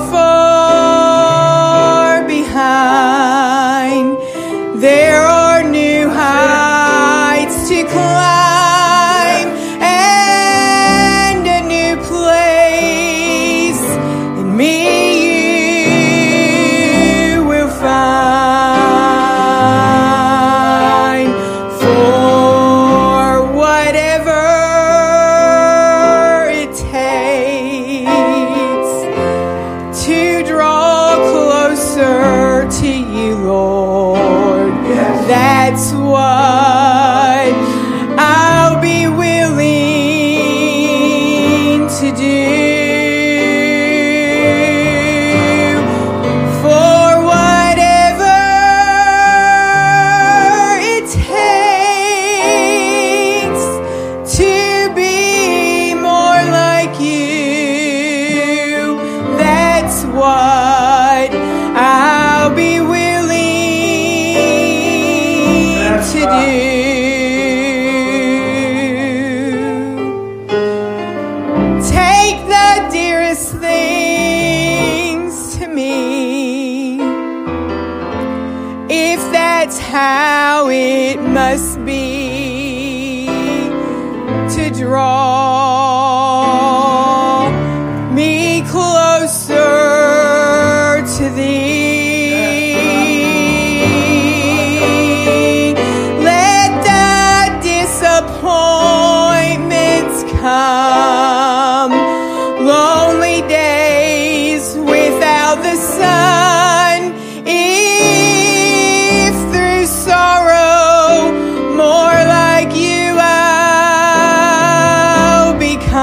far behind. There are new heights to climb and a new place in me you will find. For whatever it takes to draw closer to you, Lord. That's what I'll be willing to do. For whatever it takes to be more like you, that's what I'll be willing to do. Take the dearest things to me, if that's how it must be, to draw me closer to thee. Let the disappointments come, lonely days without the sun. If through sorrow more like you I'll become,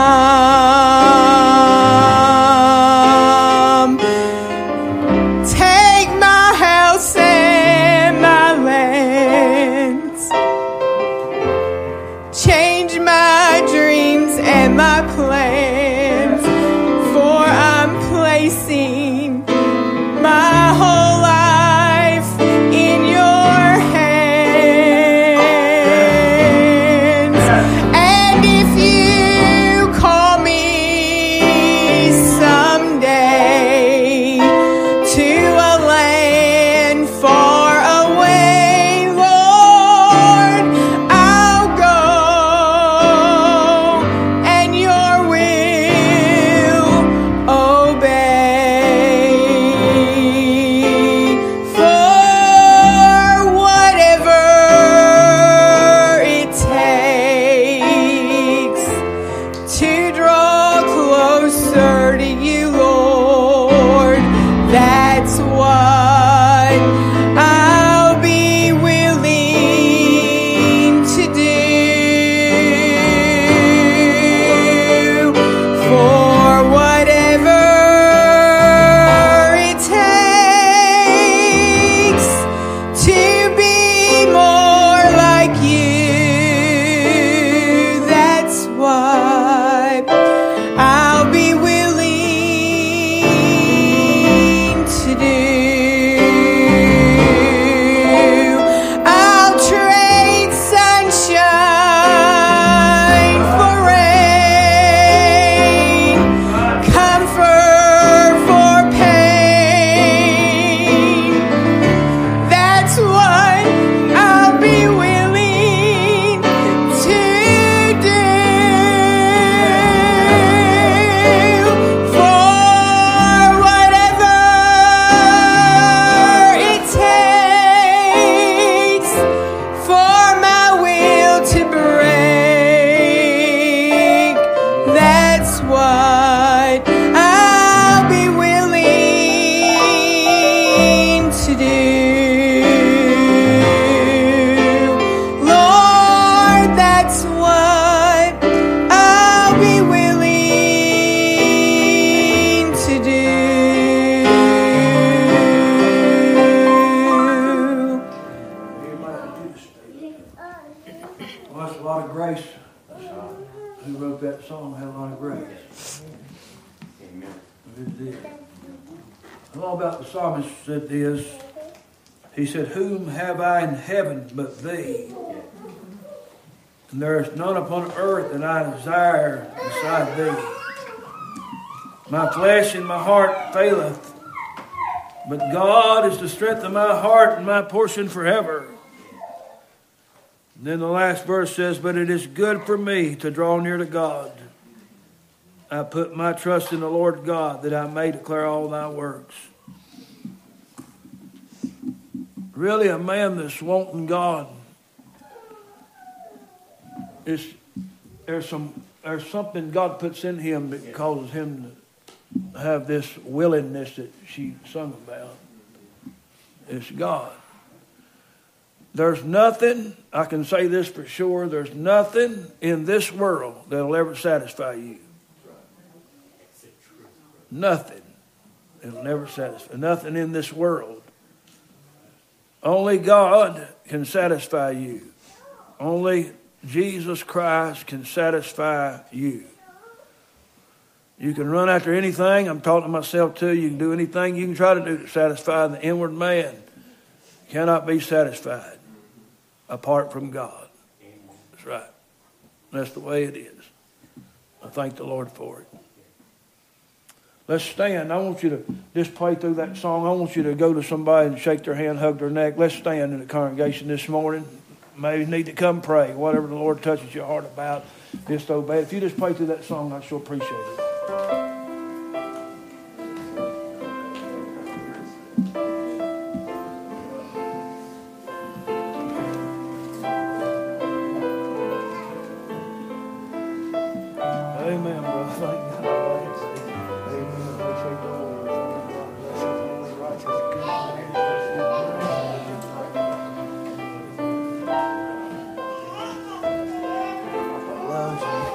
grace. Who wrote that song had a lot of grace. Amen. It did. All about the psalmist said this. He said, whom have I in heaven but thee? And there is none upon earth that I desire beside thee. My flesh and my heart faileth, but God is the strength of my heart and my portion forever. And then the last verse says, but it is good for me to draw near to God. I put my trust in the Lord God that I may declare all thy works. Really, a man that's wanting God, there's something God puts in him that causes him to have this willingness that she sung about. It's God. There's nothing, I can say this for sure, there's nothing in this world that'll ever satisfy you. Nothing. It'll never satisfy. Nothing in this world. Only God can satisfy you. Only Jesus Christ can satisfy you. You can run after anything. I'm talking to myself too. You can do anything you can try to do to satisfy the inward man. Cannot be satisfied apart from God. That's right. That's the way it is. I thank the Lord for it. Let's stand. I want you to just play through that song. I want you to go to somebody and shake their hand, hug their neck. Let's stand in the congregation this morning. Maybe you need to come pray. Whatever the Lord touches your heart about, just obey. If you just play through that song, I sure appreciate it. Amen, brother. Thank God. Amen. Appreciate the Lord. Bless His holy, righteous, good name. Loves you.